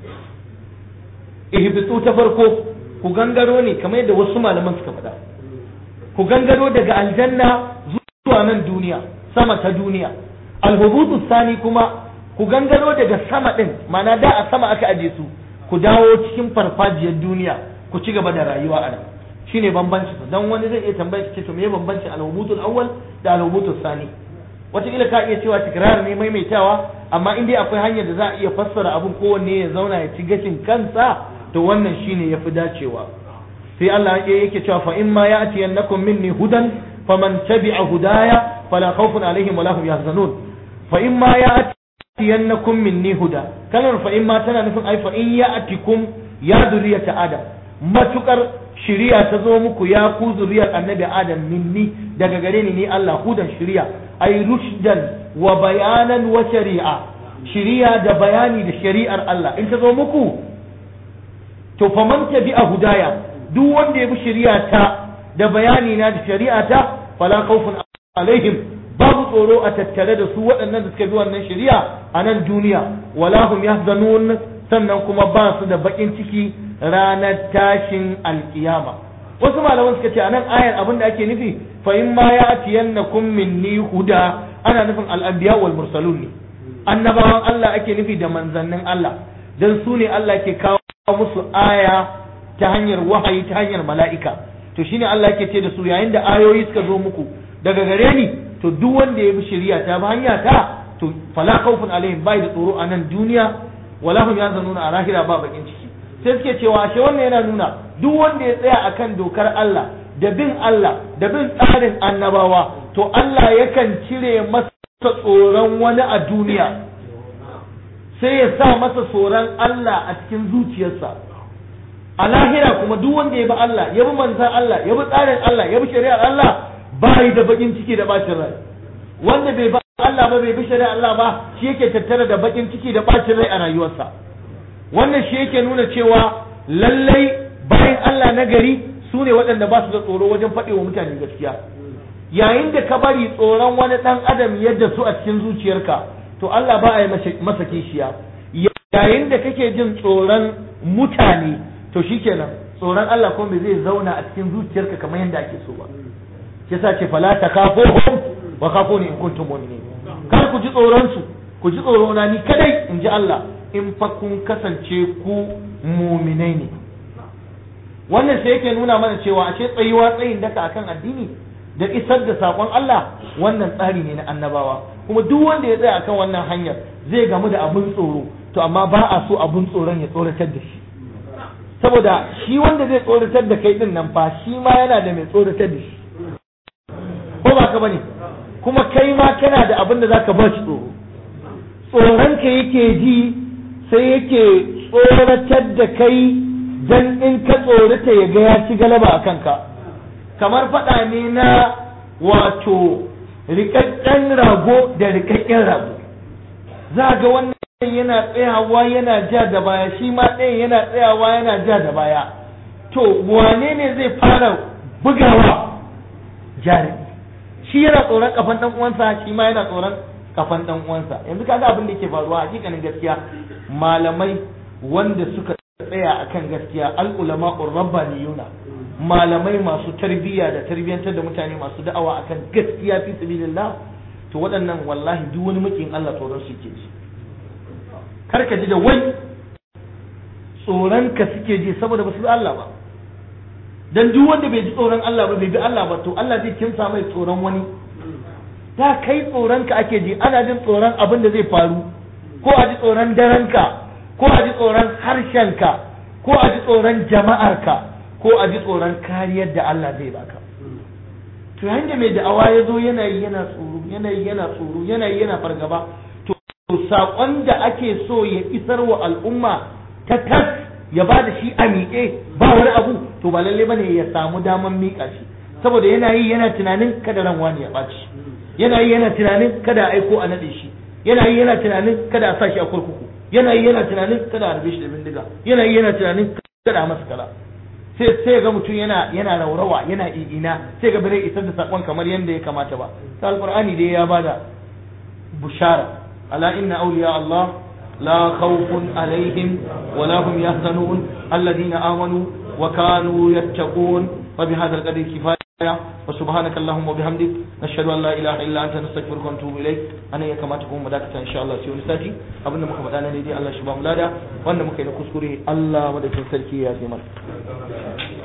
ihbitu ta farko ku gangaro ne kamar yadda wasu malaman suka faɗa, ku gangaro daga aljanna zuwa nan duniya, sama ta duniya. al-hubutus sani kuma ku gangaro daga sama din, ma'ana da a sama aka aje su, ku dawo cikin farfajiyar duniya ku ci gaba da rayuwa a nan. shine bambanci. dan wani zai iya tambaya ce to me bambancin al-hubutul awwal da al-hubutus sani? wataƙila ka iya cewa tikrar ne maimaitawa, amma in dai akwai hanyar da za a iya fassara abin kowanne ya zauna ya ci gashin kansa, to wannan shine yafi dacewa. sai Allah yake cewa fa in ma ya'tiyannakum minni hudan faman tabi'a hudaya fala khawfun alaihim wala hum yahzanun. fa in ma ya'tiyannakum minni huda, kalmar fa in ma tana nufin ai fa in ya'tikum ya zuriyata adam, matukar shiriya ta zo muku ya ku zuriyar annabi adam minni daga gare ni ni Allah, hudan shiriya ay rushdan wa bayanan wa shari'a, shiriya da bayani da shari'ar Allah in ta zo muku, to faman tabi'a hudaya, duk wanda ya bi shiriya ta da bayani na da shari'a ta, fala khawfun alaihim, babu tsoro a tattare da su waɗannan da suka bi wannan shari'a a nan duniya, wala hum yahzanun, sannan kuma ba su da bakin ciki ranar tashin alkiyama. wasu malaman suka ce a nan ayar abin da ake nufi fa in ma ya'tiyannakum minni huda, ana nufin al-anbiya wal mursalun ne, annabawan Allah ake nufi da manzannin Allah, dan su ne Allah ke kawo musu aya ta hanyar wahayi, ta hanyar mala'ika. to shine Allah yake ce da su yayin da ayoyi suka zo muku daga gare ni, to duk wanda ya bi shari'a ta ba hanya ta, to fala khawfun alaihim, bai da tsoro a nan duniya, wala hum yazanuna a lahira ba bakin ciki. sai suke cewa ashe wannan yana nuna duk wanda ya tsaya akan dokar Allah da bin Allah da bin tsarin annabawa, to Allah yakan cire masa tsoron wani a duniya, sai ya sa masa tsoron Allah a cikin zuciyarsa. a lahira kuma duk wanda ya bi Allah, ya bi manzon Allah, ya bi tsarin Allah, ya bi shari'ar Allah, bai da bakin ciki da bacin rai. wanda bai Allah ba bai bi shari'a Allah ba shi yake tattare da bakin ciki da bacin rai a rayuwarsa. Wannan shi yake nuna cewa lallai bayan Allah na gari su ne waɗanda ba su da tsoro wajen faɗi wa mutane gaskiya. Yayin da ka bari tsoron wani ɗan adam yadda su a cikin zuciyarka to Allah ba a yi masa kishiya. Yayin da kake jin tsoron mutane to shikenan tsoron Allah kuma bai zai zauna a cikin zuciyarka kamar yadda ake so ba. Yasa ce fala takafuhum wa khafuni in kuntum mu'minin. Kar ku ji tsoron su, ku ji tsoro na ni kadai in ji Allah in fa kun kasance ku mu'minai ne. Wannan sai yake nuna mana cewa ashe tsayuwa tsayin daka akan addini da isar da sakon Allah wannan tsari ne na annabawa, kuma duk wanda ya tsaya akan wannan hanyar zai gamu da abun tsoro, to amma ba a so abun tsoron ya tsoratar da shi, saboda shi wanda zai tsoratar da kai din nan fa shi ma yana da mai tsoratar da shi, ko ba ka bane? Kuma kai ma kana da abin da zaka ba shi tsoro, tsoron ka yake ji sai yake tsoratar da kai dan in ka tsorata ya ga ya ci galaba a kanka. Kamar faɗa ne na wato rikakken rago da rikakken rago, za ga wannan yana tsayawa yana ja da baya, shi ma ɗayan yana tsayawa yana ja da baya, to wane ne zai fara bugawa? Jarumi. Shi yana tsoron kafan ɗan uwansa, shi ma yana tsoron kafan ɗan uwansa. Yanzu kaga abin da ke faruwa hakikanin gaskiya, malamai wanda suka tsaya akan gaskiya, al-ulama ur-rabbaniyuna, malamai masu tarbiyya da tarbiyyantar da mutane masu da'awa akan gaskiya fi sabilillah, to waɗannan wallahi duk wani makiyin Allah tsoron su ke ji. Kar ka ji da wai tsoron ka suke ji saboda ba su bi Allah ba, dan duk wanda bai ji tsoron Allah ba bai bi Allah ba to Allah zai kinsa mai tsoron wani. Da kai tsoron ka ake ji, ana jin tsoron abin da zai faru, ko a ji tsoron daren ka, ko a ji tsoron harshen ka, ko a ji tsoron jama'ar ka, ko a ji tsoron kariyar da Allah zai baka. To yayin da mai da'awa ya zo yana yi yana tsoro, yana yi yana tsoro, yana yi yana fargaba, to saƙon da ake so ya isar wa al'umma ta tas ya ba da shi a miƙe ba wani abu, to ba lalle bane ya samu daman miƙa shi, saboda yana yi yana tunanin kada ran wani ya ɓaci, yana yi yana tunanin kada a aiko a naɗe shi, yana yi yana tunanin kada a sa shi a kurkuku, yana yi yana tunanin kada a harbe shi da bindiga, yana yi yana tunanin kada a masa kala. sai sai ga mutum yana yana raurawa yana ina, sai ga bare isar da sakon kamar yanda ya kamata ba. Ta alqur'ani dai ya bada bushara, ala inna awliya Allah la khawfun alaihim wa la hum yahzanun alladhina amanu wa kanu yattaqun. wa bihadha alqadri kifaya wa subhanaka allahumma wa bihamdik nashhadu an la ilaha illa anta nastaghfiruka wa natubu ilayk. anan ya kamata kuma mu dakata insha Allah sai wani sati, abinda muka faɗa na dai Allah shi ba mu lada, wanda muka yi na kuskure Allah madaukakin sarki ya yi mana.